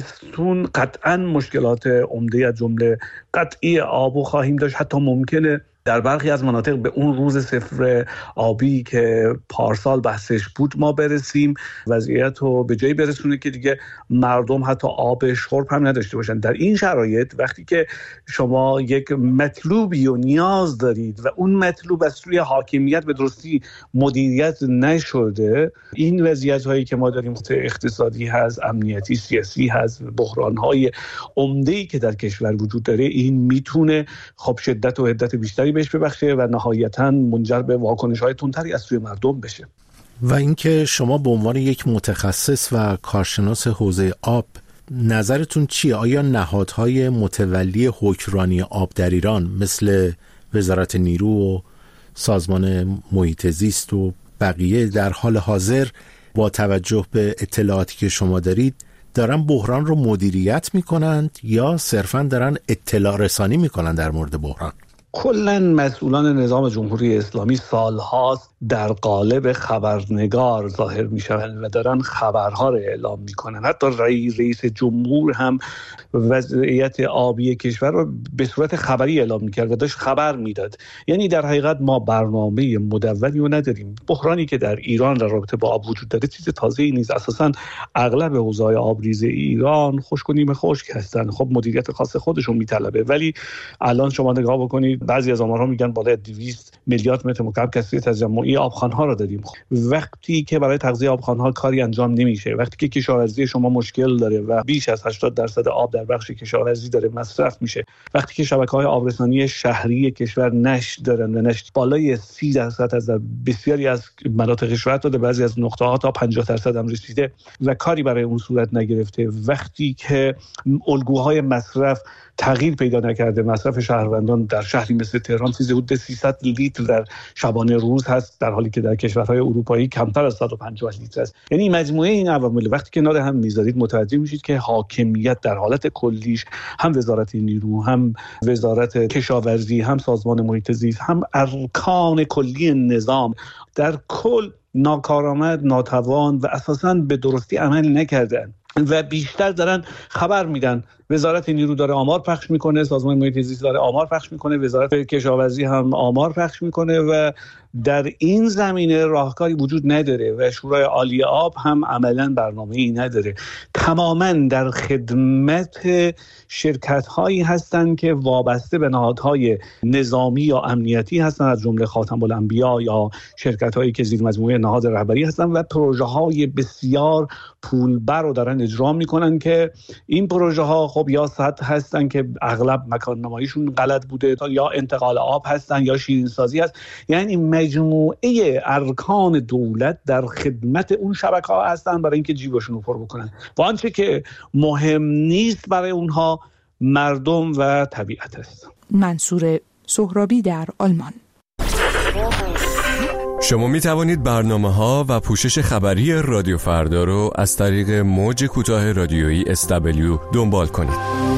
تابستون قطعا مشکلات عمده از جمله قطعی آب خواهیم داشت. حتی ممکنه در برخی از مناطق به اون روز صفر آبی که پارسال بحثش بود ما برسیم، وضعیت رو به جایی برسونه که دیگه مردم حتی آب شرب هم نداشته باشن. در این شرایط وقتی که شما یک مطلوبی و نیاز دارید و اون مطلوب از سوی حاکمیت به درستی مدیریت نشده، این وضعیت هایی که ما داریم اقتصادی هست، امنیتی، سیاسی هست، بحران های عمده‌ای که در کشور وجود داره، این میتونه خب شدت و حدت بیشتری بهش ببخشه و نهایتاً منجر به واکنش‌های تندتری از سوی مردم بشه. و اینکه شما به عنوان یک متخصص و کارشناس حوزه آب نظرتون چیه؟ آیا نهادهای متولی حکمرانی آب در ایران مثل وزارت نیرو و سازمان محیط زیست و بقیه در حال حاضر با توجه به اطلاعاتی که شما دارید دارن بحران رو مدیریت میکنند یا صرفاً دارن اطلاع رسانی میکنن در مورد بحران؟ کلاً مسئولان نظام جمهوری اسلامی سالهاست در قالب خبرنگار ظاهر میشوند و دارن خبرها رو اعلام میکنن. حتی رئیس جمهور هم وضعیت آبی کشور رو به صورت خبری اعلام میکرد و داشت خبر میداد. یعنی در حقیقت ما برنامه مدونی رو نداریم. بحرانی که در ایران در رابطه با آب وجود داره چیز تازه‌ای نیست. اساساً اغلب حوزه‌های آبریز ایران خشک و نیمه خشک هستن. خب مدیریت خاص خودشون میطلبه، ولی الان شما نگاه بکنید بعضی از آمارها میگن بالای دویست میلیارد متر مکعب کثافت تجمعی آبخوان‌ها رو داریم. وقتی که برای تغذیه آبخوان‌ها کاری انجام نمیشه، وقتی که کشاورزی شما مشکل داره و بیش از هشتاد درصد آب در بخش کشاورزی داره مصرف میشه، وقتی که شبکه‌های آبرسانی شهری کشور نشت دارن و نشت بالای سی درصد از بسیاری از مناطق کشور داده، بعضی از نقطه‌ها تا پنجاه درصد هم رسیده و کاری برای اون صورت نگرفته، وقتی که الگوهای مصرف تغییر پیدا نکرده، مصرف شهروندان در شهری مثل تهران چیزی حدود سیصد لیتر در شبانه روز هست، در حالی که در کشورهای اروپایی کمتر از صد و پنجاه لیتر است. یعنی مجموعه این عوامل وقتی که کنار هم میذارید متوجه میشید که حاکمیت در حالت کلیش، هم وزارت نیرو، هم وزارت کشاورزی، هم سازمان محیط زیست، هم ارکان کلی نظام در کل ناکارآمد، ناتوان و اساساً به درستی عمل نکردن و بیشتر دارن خبر میدن. وزارت نیرو داره آمار پخش میکنه، سازمان محیط زیست داره آمار پخش میکنه، وزارت کشاورزی هم آمار پخش میکنه و در این زمینه راهکاری وجود نداره و شورای عالی آب هم عملاً برنامه‌ای نداره. تماماً در خدمت شرکت‌هایی هستند که وابسته به نهادهای نظامی یا امنیتی هستند، از جمله خاتم الانبیا یا شرکت‌هایی که زیر مجموعه نهاد رهبری هستند و پروژه‌های بسیار پولبر رو دارن اجرا میکنن که این پروژه‌ها خب یا سد هستن که اغلب مکان نماییشون غلط بوده، یا انتقال آب هستن یا شیرین‌سازی هست. یعنی مجموعه ارکان دولت در خدمت اون شبکه‌ها هستن برای اینکه جیبشون رو پر بکنن و آنچه که مهم نیست برای اونها مردم و طبیعت است. منصور سهرابی در آلمان. شما می توانید برنامه‌ها و پوشش خبری رادیو فردا رو از طریق موج کوتاه رادیویی اس دبلیو دنبال کنید.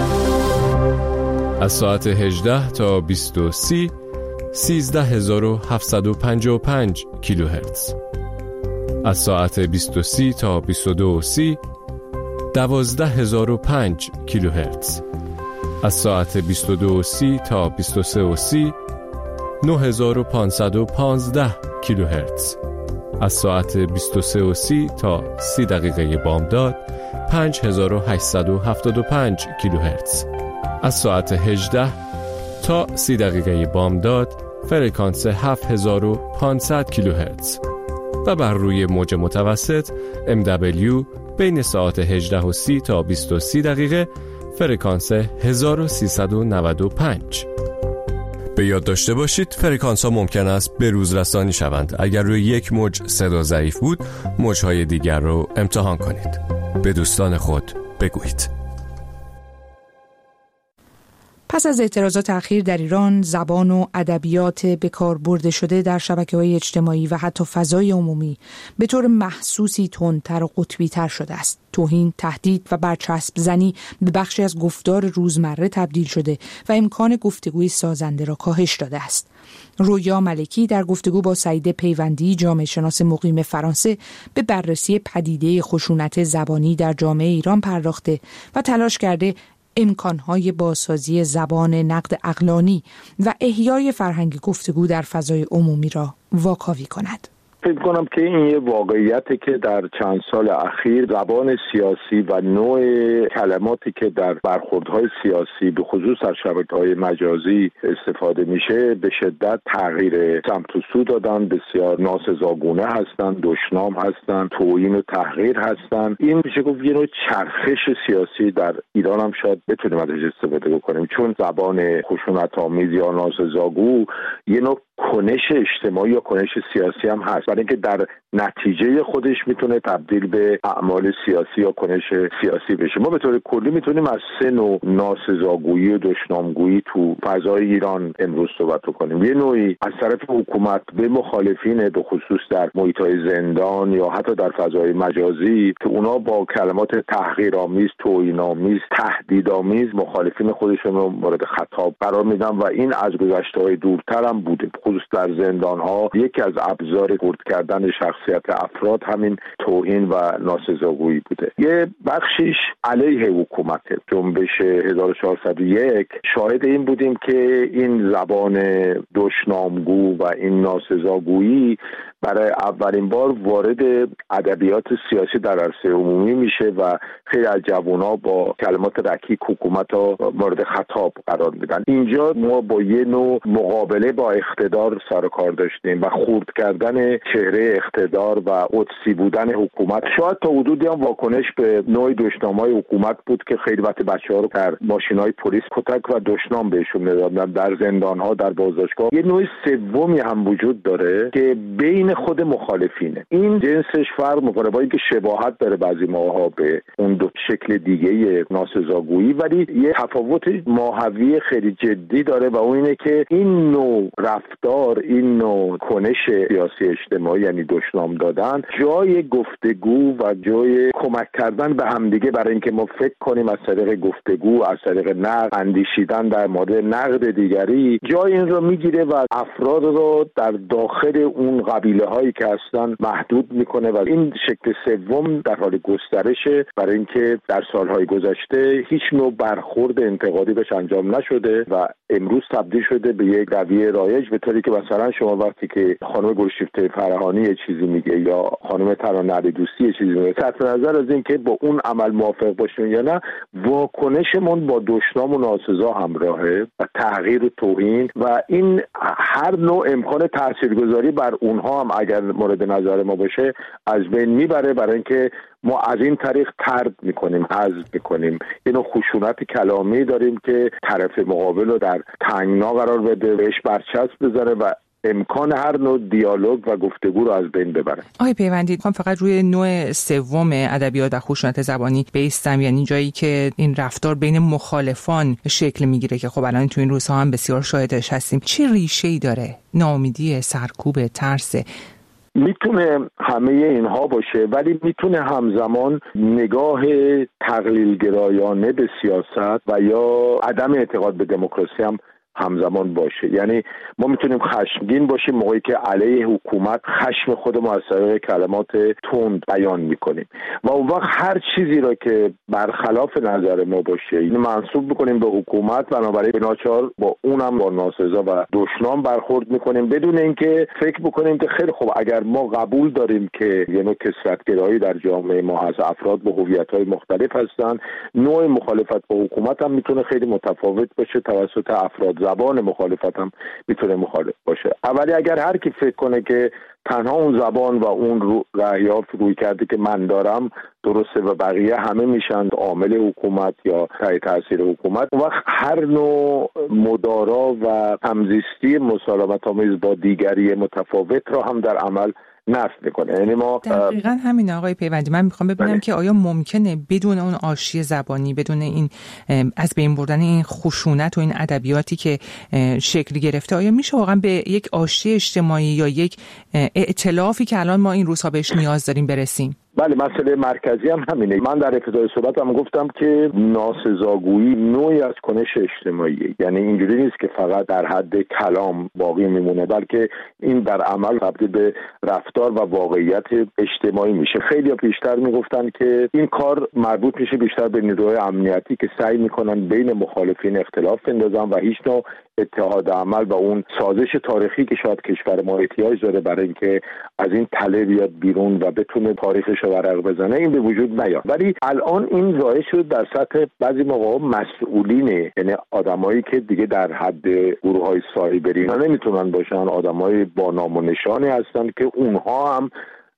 از ساعت هجده تا بیست و سه سیزده هزار و هفتصد و پنجاه و پنج کیلوهرتز. از ساعت بیست و سه تا بیست و دو سی دوازده هزار و پنج کیلوهرتز. از ساعت بیست و دو سی تا بیست و سه سی نه هزار و پانصد و پانزده کیلوهرتز. از ساعت بیست و سه سی تا سی دقیقه بامداد پنج هزار و هشتصد و هفتاد و پنج کیلوهرتز. از ساعت هجده تا سی دقیقه بامداد فرکانس هفت هزار و پانصد کیلوهرتز و بر روی موج متوسط ام دبلیو بین ساعت هجده و سی تا بیست و سه دقیقه فرکانس هزار و سیصد و نود و پنج. به یاد داشته باشید فرکانس ها ممکن است به روز رسانی شوند. اگر روی یک موج صدا ضعیف بود، موجهای دیگر رو امتحان کنید. به دوستان خود بگویید. پس از اعتراضات اخیر در ایران، زبان و ادبیات به کار برده شده در شبکه‌های اجتماعی و حتی فضای عمومی به طور محسوسی تندتر و قطبی‌تر شده است. توهین، تهدید و برچسب زنی به بخشی از گفتار روزمره تبدیل شده و امکان گفتگوی سازنده را کاهش داده است. رویا ملکی در گفتگو با سعید پیوندی، جامعه شناس مقیم فرانسه، به بررسی پدیده خشونت زبانی در جامعه ایران پرداخته و تلاش کرده امکانهای بازسازی زبان نقد عقلانی و احیای فرهنگ گفتگو در فضای عمومی را واکاوی کند. فکر کنم که این یه واقعیتی که در چند سال اخیر زبان سیاسی و نوع کلماتی که در برخوردهای سیاسی به خصوص در شبکه‌های مجازی استفاده میشه به شدت تغییر سمت و سو دادن، بسیار ناسزاگونه هستند، دشنام هستند، توهین و تحقیر هستند. این میشه گفت یه نوع چرخش سیاسی در ایران هم شاید بتونیم ازش استفاده بکنیم، چون زبان خشونت‌آمیز یا ناسزاگو یه نوع کنش اجتماعی یا کنش سیاسی هم هست، برای اینکه در نتیجه خودش میتونه تبدیل به اعمال سیاسی یا کنش سیاسی بشه. ما به طور کلی میتونیم از سه نوع ناسزاگویی و دشنامگویی تو فضای ایران امروز صحبت کنیم. یه نوعی از طرف حکومت به مخالفین، به خصوص در محیط‌های زندان یا حتی در فضای مجازی، که اونا با کلمات تحقیرآمیز، توهین‌آمیز، تهدیدآمیز مخالفین خودشون رو مورد خطاب قرار میدن و این از گذشته‌های دورتر هم بوده. خصوص در زندان‌ها یکی از ابزار خرد کردن شخصیت افراد همین توهین و ناسزاگویی بوده. یه بخشیش علیه حکومته. جنبش هزار و چهارصد و یک شاهد این بودیم که این زبان دشنامگو و این ناسزاگویی برای اولین بار وارد ادبیات سیاسی در عرصه عمومی میشه و خیلی از جوان‌ها با کلمات رکیک حکومت ها مورد خطاب قرار میدن. اینجا ما با یه نوع مقابله با اقتدار سر و کار داشتیم و خرد کردن چهره اقتدار و قدسی بودن حکومت. شاید تا حدودی هم واکنش به نوع دشنام‌های حکومت بود که خیلی وقت بچه‌ها رو در ماشین‌های پلیس کتک و دشنام بهشون میدادن، در زندان‌ها، در بازداشتگاه. یه نوع سومی هم وجود داره که بین خود مخالفینه. این جنسش فرق می‌کنه با اینکه شباهت داره بعضی ماها به اون دو شکل دیگه ناسزاگویی، ولی یه تفاوت ماهوی خیلی جدی داره و اون اینه که این نوع رفتار، این نوع کنش سیاسی اجتماعی یعنی دشنام دادن، جای گفتگو و جای کمک کردن به همدیگه برای اینکه ما فکر کنیم از طریق گفتگو، از طریق نقد، اندیشیدن در مورد نقد دیگری، جای این رو میگیره و افراد رو در داخل اون قبیله هایی که هستن محدود میکنه و این شکل سوم در حال گسترشه، برای اینکه در سالهای گذشته هیچ نوع برخورد انتقادی بهش انجام نشده و امروز تبدیل شده به یک رویه رایج، به طوری که مثلا شما وقتی که خانم گلشیفته فرهانی یه چیزی میگه یا خانم ترانه علیدوستی یه چیزی میگه، صرف نظر از این که با اون عمل موافق باشون یا نه، واکنشمون با دشنام و ناسزا همراهه و تحقیر و توهین و این هر نوع امکان تاثیرگذاری بر اونها هم اگر مورد نظر ما باشه از بین میبره، برای اینکه ما از این طریق طرد میکنیم، حذف میکنیم. یه نوع خشونت کلامی داریم که طرف مقابل رو در تنگنا قرار بده، بهش برچسب بذاره و امکان هر نوع دیالوگ و گفتگو رو از بین ببره. آقای پیوندی، میخوام فقط روی نوع سوم ادبیات و خشونت زبانی بیستم، یعنی جایی که این رفتار بین مخالفان شکل میگیره که خب الان تو این روزها هم بسیار شاهدش هستیم. چه ریشه‌ای داره؟ ناامیدی، سرکوب، ترس؟ میتونه همه اینها باشه، ولی میتونه همزمان نگاه تقلیل‌گرایانه به سیاست و یا عدم اعتقاد به دموکراسی هم همزمان باشه. یعنی ما میتونیم خشمگین باشیم موقعی که علیه حکومت خشم خودمون از طریق کلمات تند بیان میکنیم و اون وقت هر چیزی را که برخلاف نظر ما باشه اینو منسوب میکنیم به حکومت، بنابراین ناچار با اونم با ناسزا و دشنام برخورد میکنیم بدون اینکه فکر بکنیم که خیلی خوب اگر ما قبول داریم که یه نوع کثرت‌گرایی در جامعه ما هست، افراد با هویت‌های مختلف هستن، نوع مخالفت با حکومت هم میتونه خیلی متفاوت باشه توسط افراد، زبان مخالفت هم میتونه مخالف باشه. اولی اگر هر کی فکر کنه که تنها اون زبان و اون رو رأی‌ها روی کرده که من دارم درسته و بقیه همه میشن عامل حکومت یا تحت تاثیر حکومت، اون وقت هر نوع مدارا و همزیستی مسالمت‌آمیز با دیگری متفاوت را هم در عمل نفی میکنه. یعنی ما دقیقاً همین آقای پیوندی، من میخوام ببینم بله. که آیا ممکنه بدون اون آشتی زبانی، بدون این از بین بردن این خشونت و این ادبیاتی که شکل گرفته، آیا میشه واقعا به یک آشتی اجتماعی یا یک ائتلافی که الان ما این روزها بهش نیاز داریم برسیم؟ بله، مسئله مرکزی هم همینه. من در ابتدای صحبتم گفتم که ناسزاگویی نوعی از کنش اجتماعیه، یعنی اینجوری نیست که فقط در حد کلام باقی میمونه، بلکه این در عمل تبدیل به رفتار و واقعیت اجتماعی میشه. خیلی بیشتر میگفتن که این کار مربوط میشه بیشتر به نیروهای امنیتی که سعی میکنن بین مخالفین اختلاف بندازن و هیچ نوع اتحاد عمل و اون سازش تاریخی که شاید کشور ما احتیاج داره برای اینکه از این تله بیاد بیرون و بتونه تاریخش رو ورق بزنه، این به وجود نیاد. ولی الان این ظاهر شد در سطح بعضی موقع مسئولینه، یعنی آدمایی که دیگه در حد گروه‌های سایبری نمیتونن باشن، آدمای با نام و نشانی هستن که اونها هم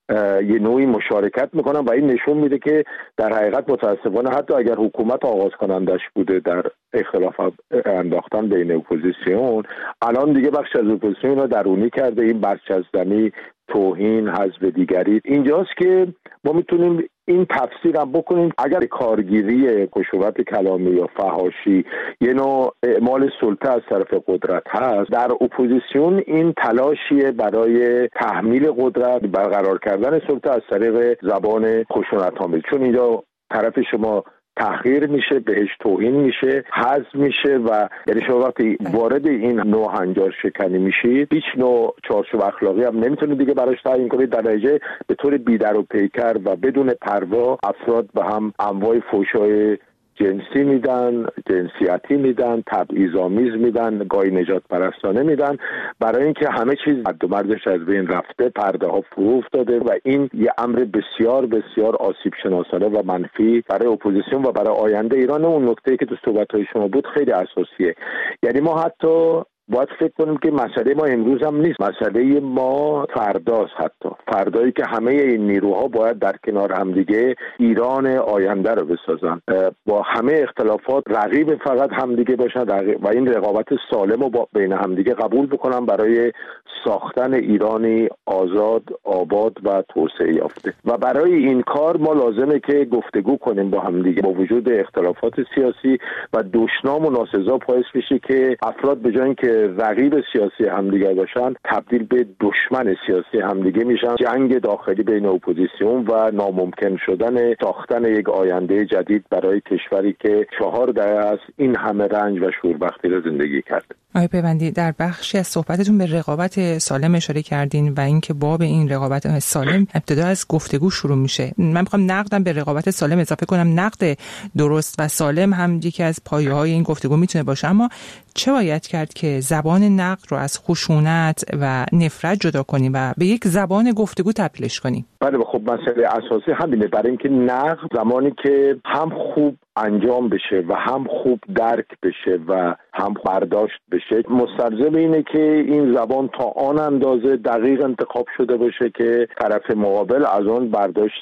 یه نوعی مشارکت میکنن و این نشون میده که در حقیقت متاسفانه حتی اگر حکومت آغاز کنندش بوده در اختلاف انداختن بین اپوزیسیون، الان دیگه بخش از اپوزیسیون رو درونی کرده. این برچسب‌زنی، توهین، حذف دیگری اینجاست که ما میتونیم این تفسیر هم بکنیم. اگر کارگیری خشونت کلامی یا فحاشی یه نوع اعمال سلطه از طرف قدرت هست، در اپوزیسیون این تلاشیه برای تحمیل قدرت، برقرار کردن سلطه از طریق زبان خشونت‌آمیز، چون اینجا طرف شما تحقیر میشه، بهش توهین میشه، حذف میشه و یعنی شما وقتی وارد این نوع هنجار شکنی میشید هیچ نوع چارچوب اخلاقی هم نمیتونید دیگه براش تعیین کنید. در نتیجه به طور بی‌در و پیکر و بدون پروا افراد به هم انواع فحشای جنسی میدن، جنسیتی میدن، تبعیض‌آمیز میدن، گاهی نجات پرستانه میدن، برای اینکه همه چیز حد و مرزش از بین رفته، پرده ها فرو افتاده و این یه امر بسیار بسیار آسیب شناسانه و منفی برای اپوزیسیون و برای آینده ایران. اون نکته‌ای که تو صحبت‌های شما بود خیلی اساسیه، یعنی ما حتی باید فکر کنیم که مسئله ما امروز هم نیست، مسئله ما فرداست. حتی فردایی که همه این نیروها باید در کنار همدیگه ایران آینده رو بسازن، با همه اختلافات رقیب فقط همدیگه باشن و این رقابت سالم رو با بین همدیگه قبول بکنن برای ساختن ایرانی آزاد، آباد و توسعه یافته. و برای این کار ما لازمه که گفتگو کنیم با همدیگه. با وجود اختلافات سیاسی و دشنام و ناسزا باعث میشه که افراد به جای اینکه رقیب سیاسی همدیگه باشن تبدیل به دشمن سیاسی همدیگه میشن. جنگ داخلی بین اپوزیسیون و ناممکن شدن ساختن یک آینده جدید برای کشوری که چهار دهه است این همه رنج و شوربختی رو زندگی کرده. آقای پیوندی، در بخشی از صحبتتون به رقابت سالم اشاره کردین و اینکه باب این رقابت سالم ابتدا از گفتگو شروع میشه. من میخوام نقدم به رقابت سالم اضافه کنم. نقد درست و سالم هم یکی از پایه‌های این گفتگو میتونه باشه، اما چه باید کرد که زبان نقد رو از خشونت و نفرت جدا کنیم و به یک زبان گفتگو تبدیلش کنیم؟ بله، خب مسئله اساسی همینه. برای اینکه نقد زمانی که هم خوب انجام بشه و هم خوب درک بشه و هم برداشت بشه، مستلزم اینه که این زبان تا آن اندازه دقیق انتخاب شده باشه که طرف مقابل از آن برداشت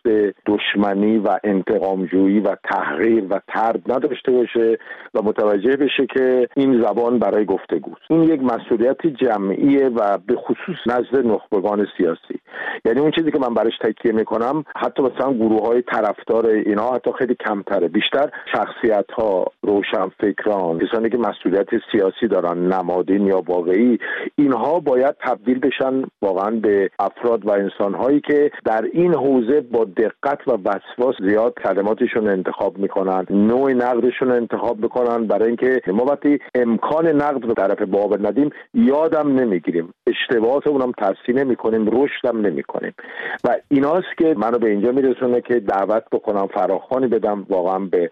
دشمنی و انتقامجویی و تحقیر و طرد نداشته باشه و متوجه بشه که این زبان برای گفتگوست. این یک مسئولیت جمعیه و به خصوص نزد نخبگان سیاسی. یعنی اون چیزی که من براش تکیه میکنم، حتی مثلا گروه‌های طرفدار اینا حتی خیلی کمتره، بیشتر شخصیت‌ها، روشنفکران، کسانی که مسئولیت سیاسی دارن، نمادین یا واقعی، اینها باید تبدیل بشن واقعا به افراد و انسان‌هایی که در این حوزه با دقت و وسواس زیاد کلماتشون انتخاب میکنن، نوع نقدشون انتخاب میکنن، برای اینکه ما وقتی امکان نقد رو طرف باب ندیم یادم نمیگیریم، اشتباهاتمون هم تصحیح نمیکنیم، رشد هم نمیکنیم. و ایناست که منو به اینجا میرسونه که دعوت بکنم، فراخوانی بدم واقعا به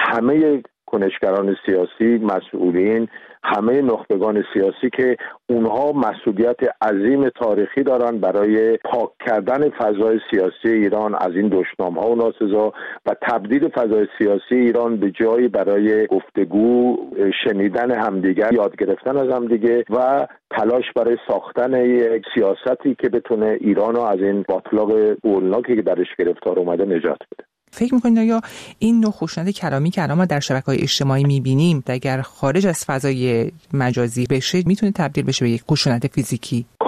همه کنشگران سیاسی، مسئولین، همه نخبگان سیاسی که اونها مسئولیت عظیم تاریخی دارن برای پاک کردن فضای سیاسی ایران از این دشنام‌ها و ناسزا و تبدیل فضای سیاسی ایران به جایی برای گفتگو، شنیدن همدیگر، یاد گرفتن از همدیگه و تلاش برای ساختن یک سیاستی که بتونه ایران رو از این باطلاق هولناکی که درش گرفتار اومده نجات بده. فکر می‌کنید یا این نوع خشونت کلامی که الان ما در شبکه‌های اجتماعی می‌بینیم اگر خارج از فضای مجازی بشه میتونه تبدیل بشه به یک خشونت فیزیکی؟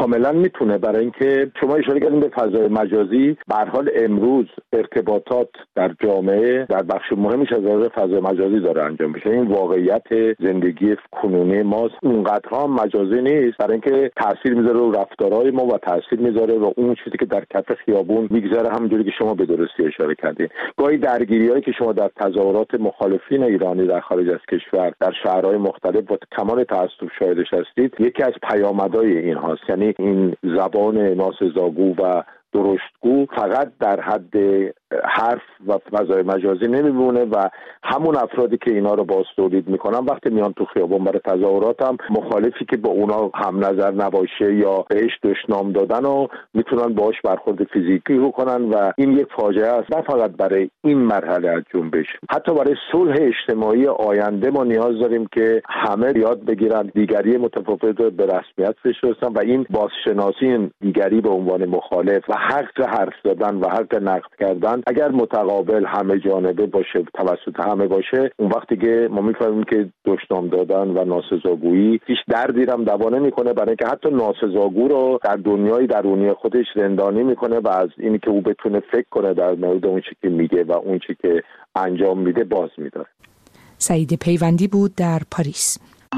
کاملا میتونه، برای اینکه شما اشاره کردین به فضای مجازی. به هر حال امروز ارتباطات در جامعه در بخش مهمش از فضای مجازی داره انجام میشه. این واقعیت زندگی کنونی ماست، اونقدرها مجازی نیست، برای اینکه تاثیر میذاره رو رفتارهای ما و تاثیر میذاره رو اون چیزی که در کف خیابون میگذره، همونجوری که شما به درستی اشاره کردین. گاهی درگیریایی که شما در تظاهرات مخالفین ایرانی در خارج از کشور در شهرهای مختلف با کمال تأسف شاهدش هستید، یکی از پیامدهای این هاست. یعنی این زبان ناسزاگو و درشتگو فقط در حد حرف و فضای مجازی نمیمونه و همون افرادی که اینا رو باز تولید میکنن وقتی میان تو خیابون برای تظاهرات هم مخالفی که با اونا هم نظر نباشه یا بهش دشنام دادن و میتونن باهاش برخورد فیزیکی رو کنن و این یک فاجعه است، نه فقط برای این مرحله از جنبش، حتی برای صلح اجتماعی آینده ما نیاز داریم که همه یاد بگیرن دیگری متفاوت رو به رسمیت بشناسن و این بازشناسی دیگری به عنوان مخالف و حق حرف زدن و حق نقد کردن اگر متقابل همه جانبه باشه، توسط همه باشه، اون وقتی که ما میفهمیم که دشنام دادن و ناسزاگویی هیچ دردی هم دوا نمیکنه، برای اینکه حتی ناسزاگو رو در دنیای درونی خودش زندانی میکنه و از اینی که او بتونه فکر کنه در مورد اون چیزی که میگه و اون چیزی که انجام میده باز میداره. سعید پیوندی بود در پاریس.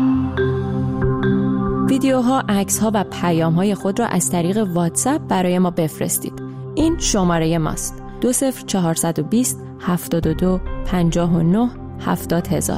ویدیوها، عکس‌ها و پیام‌های خود را از طریق واتساپ برای ما بفرستید. این شماره ماست: دو صفر چهارصد و بیست هفتاد و دو پنجاه و نه هفتاد هزار.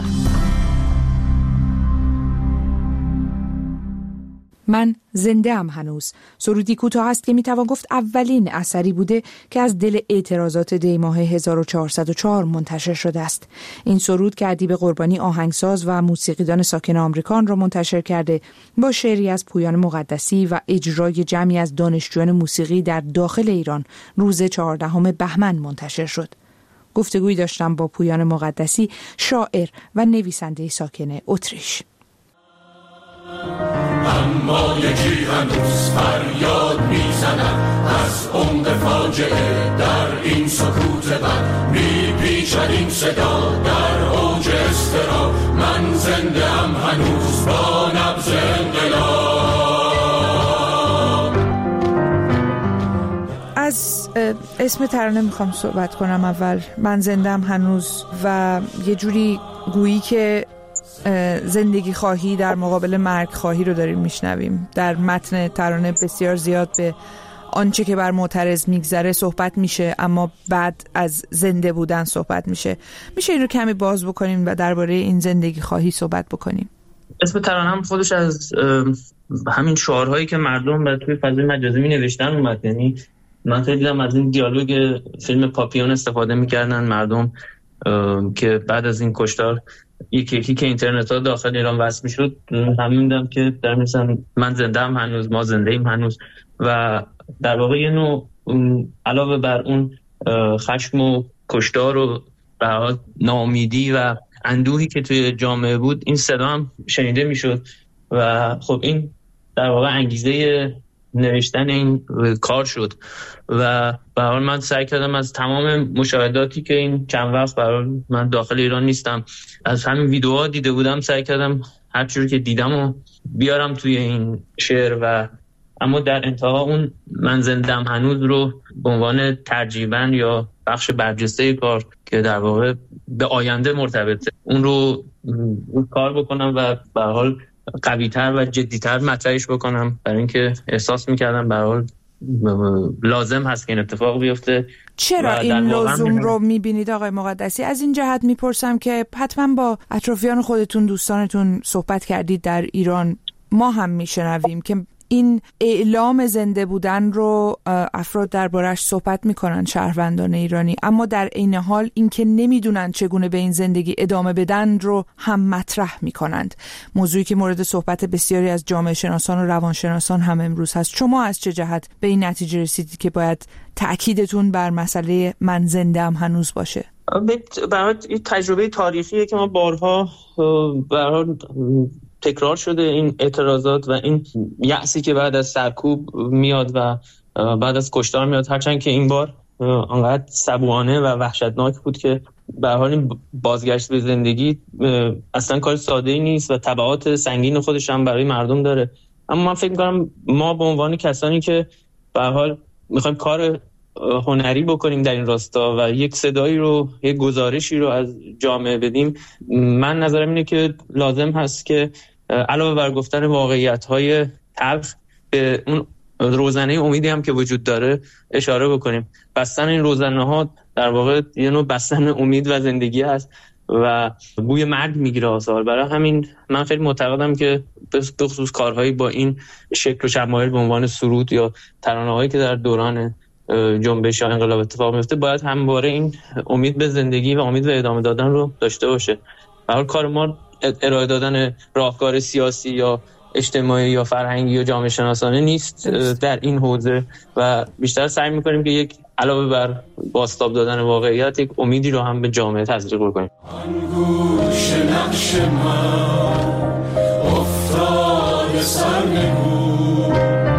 من زنده ام هنوز. سرودی کوتاه است که میتوان گفت اولین اثری بوده که از دل اعتراضات دی ماه هزار و چهارصد و چهار منتشر شده است. این سرود که ادیب قربانی آهنگساز و موسیقیدان ساکن آمریکا را منتشر کرده، با شعری از پویان مقدسی و اجرای جمعی از دانشجویان موسیقی در داخل ایران روز چهاردهم بهمن منتشر شد. گفتگویی داشتم با پویان مقدسی، شاعر و نویسنده ساکن اتریش. اما یکی هنوز فریاد میزند از عمق فاجعه در این سکوت بد، میپیچد این صدا در اوج اضطراب. من زنده ام هنوز با نبض انقلاب. از اسم ترانه میخوام صحبت کنم اول. من زنده ام هنوز و یه جوری گویی که زندگی خواهی در مقابل مرگ خواهی رو داریم میشنویم. در متن ترانه بسیار زیاد به آنچه که بر معترض میگذره صحبت میشه، اما بعد از زنده بودن صحبت میشه. میشه این رو کمی باز بکنیم و درباره این زندگی خواهی صحبت بکنیم؟ اسم ترانه هم خودش از همین شعارهایی که مردم به توی فضای مجازی می نوشتن اومد. یعنی من خیلی دیدم از این دیالوگ فیلم پاپیون استفاده میکردن مردم که بعد از این کشتار یکی یکی که اینترنت ها داخل ایران وصل میشد، همین دیدم که در مثلا من زنده ام هنوز، ما زنده ایم هنوز. و در واقع یه نوع علاوه بر اون خشم و کشتار و ناامیدی و اندوهی که توی جامعه بود، این صدا هم شنیده میشد و خب این در واقع انگیزه نوشتن این کار شد. و به هر حال من سعی کردم از تمام مشاهداتی که این چند وقت به هر حال من داخل ایران نیستم، از همین ویدیوها دیده بودم، سعی کردم هر چیزی که دیدم و بیارم توی این شعر. و اما در انتها اون من زندم هنوز رو به عنوان ترجیباً یا بخش برجسته کار که در واقع به آینده مرتبطه، اون رو اون کار بکنم و به هر حال قوی‌تر و جدی‌تر مطرحش بکنم، برای اینکه احساس می‌کردم به هر حال لازم هست که این اتفاق بیفته. چرا این لزوم رو می‌بینید آقای مقدسی؟ از این جهت می‌پرسم که حتما با اطرافیان خودتون، دوستانتون صحبت کردید در ایران. ما هم میشنویم که این اعلام زنده بودن رو افراد دربارش صحبت میکنن، شهروندان ایرانی، اما در عین حال این که نمیدونن چگونه به این زندگی ادامه بدن رو هم مطرح میکنند. موضوعی که مورد صحبت بسیاری از جامعه شناسان و روانشناسان هم امروز هست. شما از چه جهت به این نتیجه رسیدید که باید تأکیدتون بر مسئله من زنده ام هنوز باشه؟ برای تجربه تاریخیه که ما بارها برای تکرار شده این اعتراضات و این یأسی که بعد از سرکوب میاد و بعد از کشتار میاد، هرچند که این بار انقدر سبوانه و وحشتناک بود که به هر حال این بازگشت به زندگی اصلا کار ساده‌ای نیست و تبعات سنگین خودش هم برای مردم داره. اما من فکر می‌کنم ما به عنوان کسانی که به هر حال می‌خوایم کار هنری بکنیم در این راستا و یک صدایی رو، یک گزارشی رو از جامعه بدیم، من نظرم اینه که لازم هست که علاوه بر گفتن واقعیت‌های تلخ به اون روزنه امیدی هم که وجود داره اشاره بکنیم. بستن این روزنه‌ها در واقع یه نوع بستن امید و زندگی هست و بوی مرگ میگیره آثار. برای همین من خیلی معتقدم که به خصوص کارهایی با این شکل و شمایل به عنوان سرود یا ترانه‌هایی که در دوران جنبش یا انقلاب اتفاق میفته باید همواره این امید به زندگی و امید به ادامه دادن رو داشته باشه. به هر کار ما ارائه دادن راهکار سیاسی یا اجتماعی یا فرهنگی یا جامعه شناسانه نیست در این حوزه و بیشتر سعی میکنیم که یک علاوه بر بازتاب دادن واقعیت یک امیدی رو هم به جامعه تزریق بکنیم. انگوش نقش من افتاد سرنگون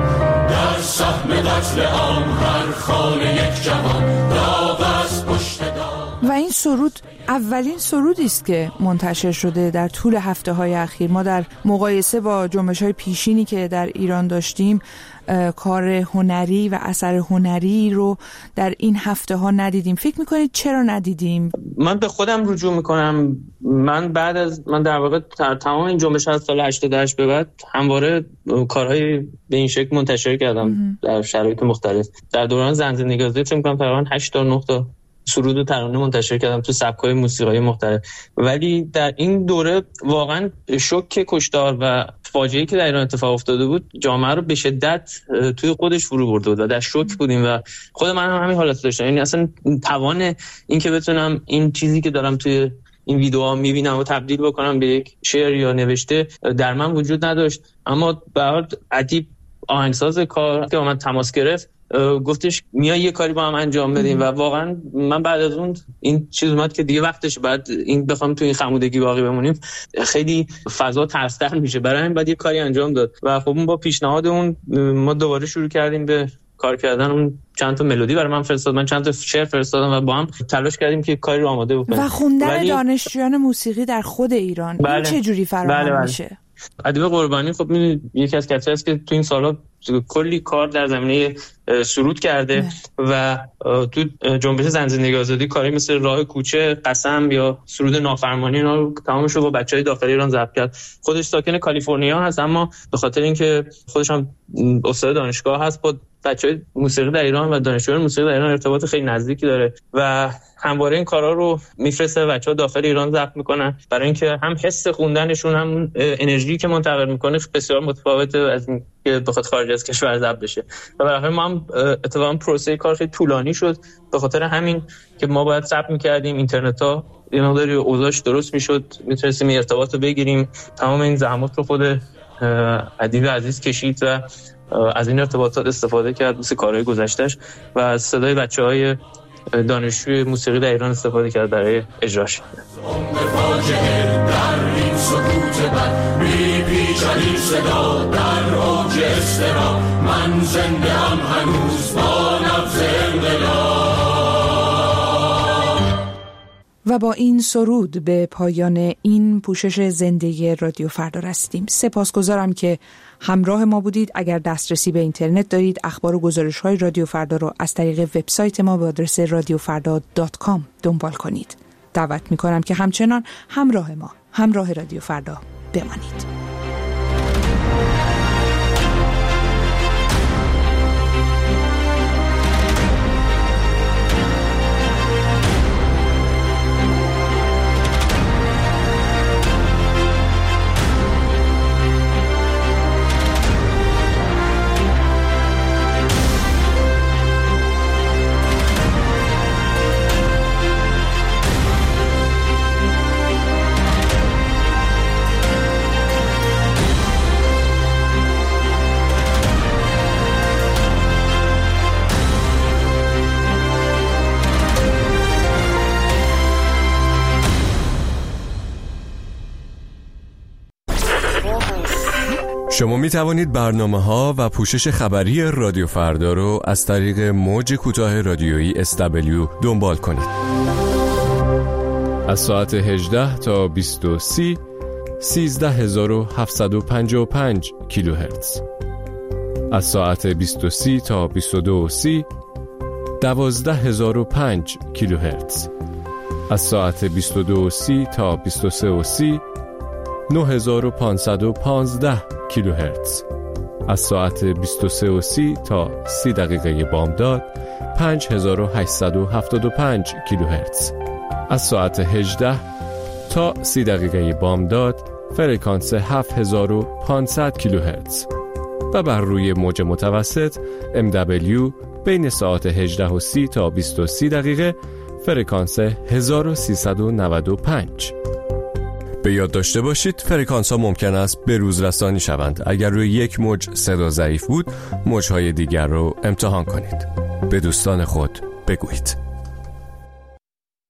در سهم قتل عام هر خانه یک جوان داغ از پشت دام. و این سرود اولین سرودی است که منتشر شده در طول هفته‌های اخیر. ما در مقایسه با جنبش‌های پیشینی که در ایران داشتیم کار هنری و اثر هنری رو در این هفته‌ها ندیدیم. فکر می‌کنید چرا ندیدیم؟ من به خودم رجوع می‌کنم. من بعد از من در واقع تمام این جنبش از سال هشتاد و هشت به بعد همواره کارهای به این شکل منتشر کردم در شرایط مختلف. در دوران زن زندگی آزادی فکر می‌کنم تقریباً هشت تا نه تا سرود و ترانه منتشر کردم تو سبک‌های موسیقایی مختلف. ولی در این دوره واقعا شوک کشتار و فاجعه‌ای که در ایران اتفاق افتاده بود جامعه رو به شدت توی خودش فرو برده بود و در شوک بودیم و خود من هم همین حالت داشتم. یعنی اصلا توان این که بتونم این چیزی که دارم توی این ویدیوها میبینم و تبدیل بکنم به یک شعر یا نوشته در من وجود نداشت. اما به هر حال ادیب آهنگساز کار که با من تماس گرفت گفتش میای یه کاری با هم انجام بدیم و واقعا من بعد از اون این چیز اومد که دیگه وقتشه، بعد این بخوام تو این خمودگی باقی بمونیم خیلی فضا ترس‌تر میشه، برای همین بعد یه کاری انجام داد و خب اون با پیشنهاد اون ما دوباره شروع کردیم به کار کردن. اون چند تا ملودی برای من فرستاد، من چند تا شعر فرستادم و با هم تلاش کردیم که کاری رو آماده بکنیم. و خوندن ولی... دانشجویان موسیقی در خود ایران بله. این چه جوری فراهم بله بله. میشه؟ ادیب قربانی خب می‌دونید یکی از کسایی است که تو این سال‌ها کلی کار در زمینه سرود کرده نه. و تو جنبش زن زندگی آزادی کاری مثل راه کوچه، قسم یا سرود نافرمانی اینا رو تمامش رو با بچهای داخل ایران ضبط کرد. خودش ساکن کالیفرنیا هست اما به خاطر اینکه خودش هم استاد دانشگاه هست با بچهای موسیقی در ایران و دانشجویان موسیقی در ایران ارتباط خیلی نزدیکی داره و همواره این کارا رو میفرسته بچه‌ها داخل ایران ضبط میکنن برای اینکه هم حس خوندنشون هم انرژی که منتقل میکنه بسیار متفاوته از این که بخواد خارج از کشور ضبط بشه و برای ما هم اتفاقا پروسه کار خیلی طولانی شد به خاطر همین که ما باید ضبط میکردیم. اینترنت‌ها یه مقداری اوضاعش درست میشد، میتونستیم ارتباط رو بگیریم. تمام این زحمات رو خود ادیب عزیز کشید و از این ارتباطات استفاده کرد مثل کارهای گذشته‌اش و از صدای بچه‌های دانشجوی موسیقی در ایران استفاده کرد برای اجراش. در این سکوت بد میپیچد این صدا در اوج اضطراب من زنده هم هنوز با نبض انقلاب. و با این سرود به پایان این پوشش زنده رادیو فردا رسیدیم. سپاسگزارم که همراه ما بودید. اگر دسترسی به اینترنت دارید اخبار و گزارش‌های رادیو فردا رو از طریق وبسایت ما به آدرس رادیو فردا دات کام دنبال کنید. دعوت می‌کنم که همچنان همراه ما، همراه رادیو فردا بمانید. شما می توانید برنامه‌ها و پوشش خبری رادیو فردا رو از طریق موج کوتاه رادیویی اس دبلیو دنبال کنید. از ساعت هجده تا بیست و سه سیزده هزار و هفتصد و پنجاه و پنج کیلوهرتز. از ساعت بیست و سه تا بیست و دو و سی دوازده هزار و پنج کیلوهرتز. از ساعت بیست و دو و سی تا بیست و سه و سی نه هزار و پانصد و پانزده کیلوهرتز. از ساعت بیست و سه و سی تا سی دقیقه بامداد پنج هزار و هشتصد و هفتاد و پنج کیلوهرتز. از ساعت هجده تا سی دقیقه بامداد فرکانس هفت هزار و پانصد کیلوهرتز و بر روی موج متوسط ام دبلیو بین ساعت هجده و سی تا بیست و سه دقیقه فرکانس هزار و سیصد و نود و پنج. به یاد داشته باشید فرکانس ها ممکن است به روز رسانی شوند. اگر روی یک موج صدا ضعیف بود، موجهای دیگر رو امتحان کنید. به دوستان خود بگویید.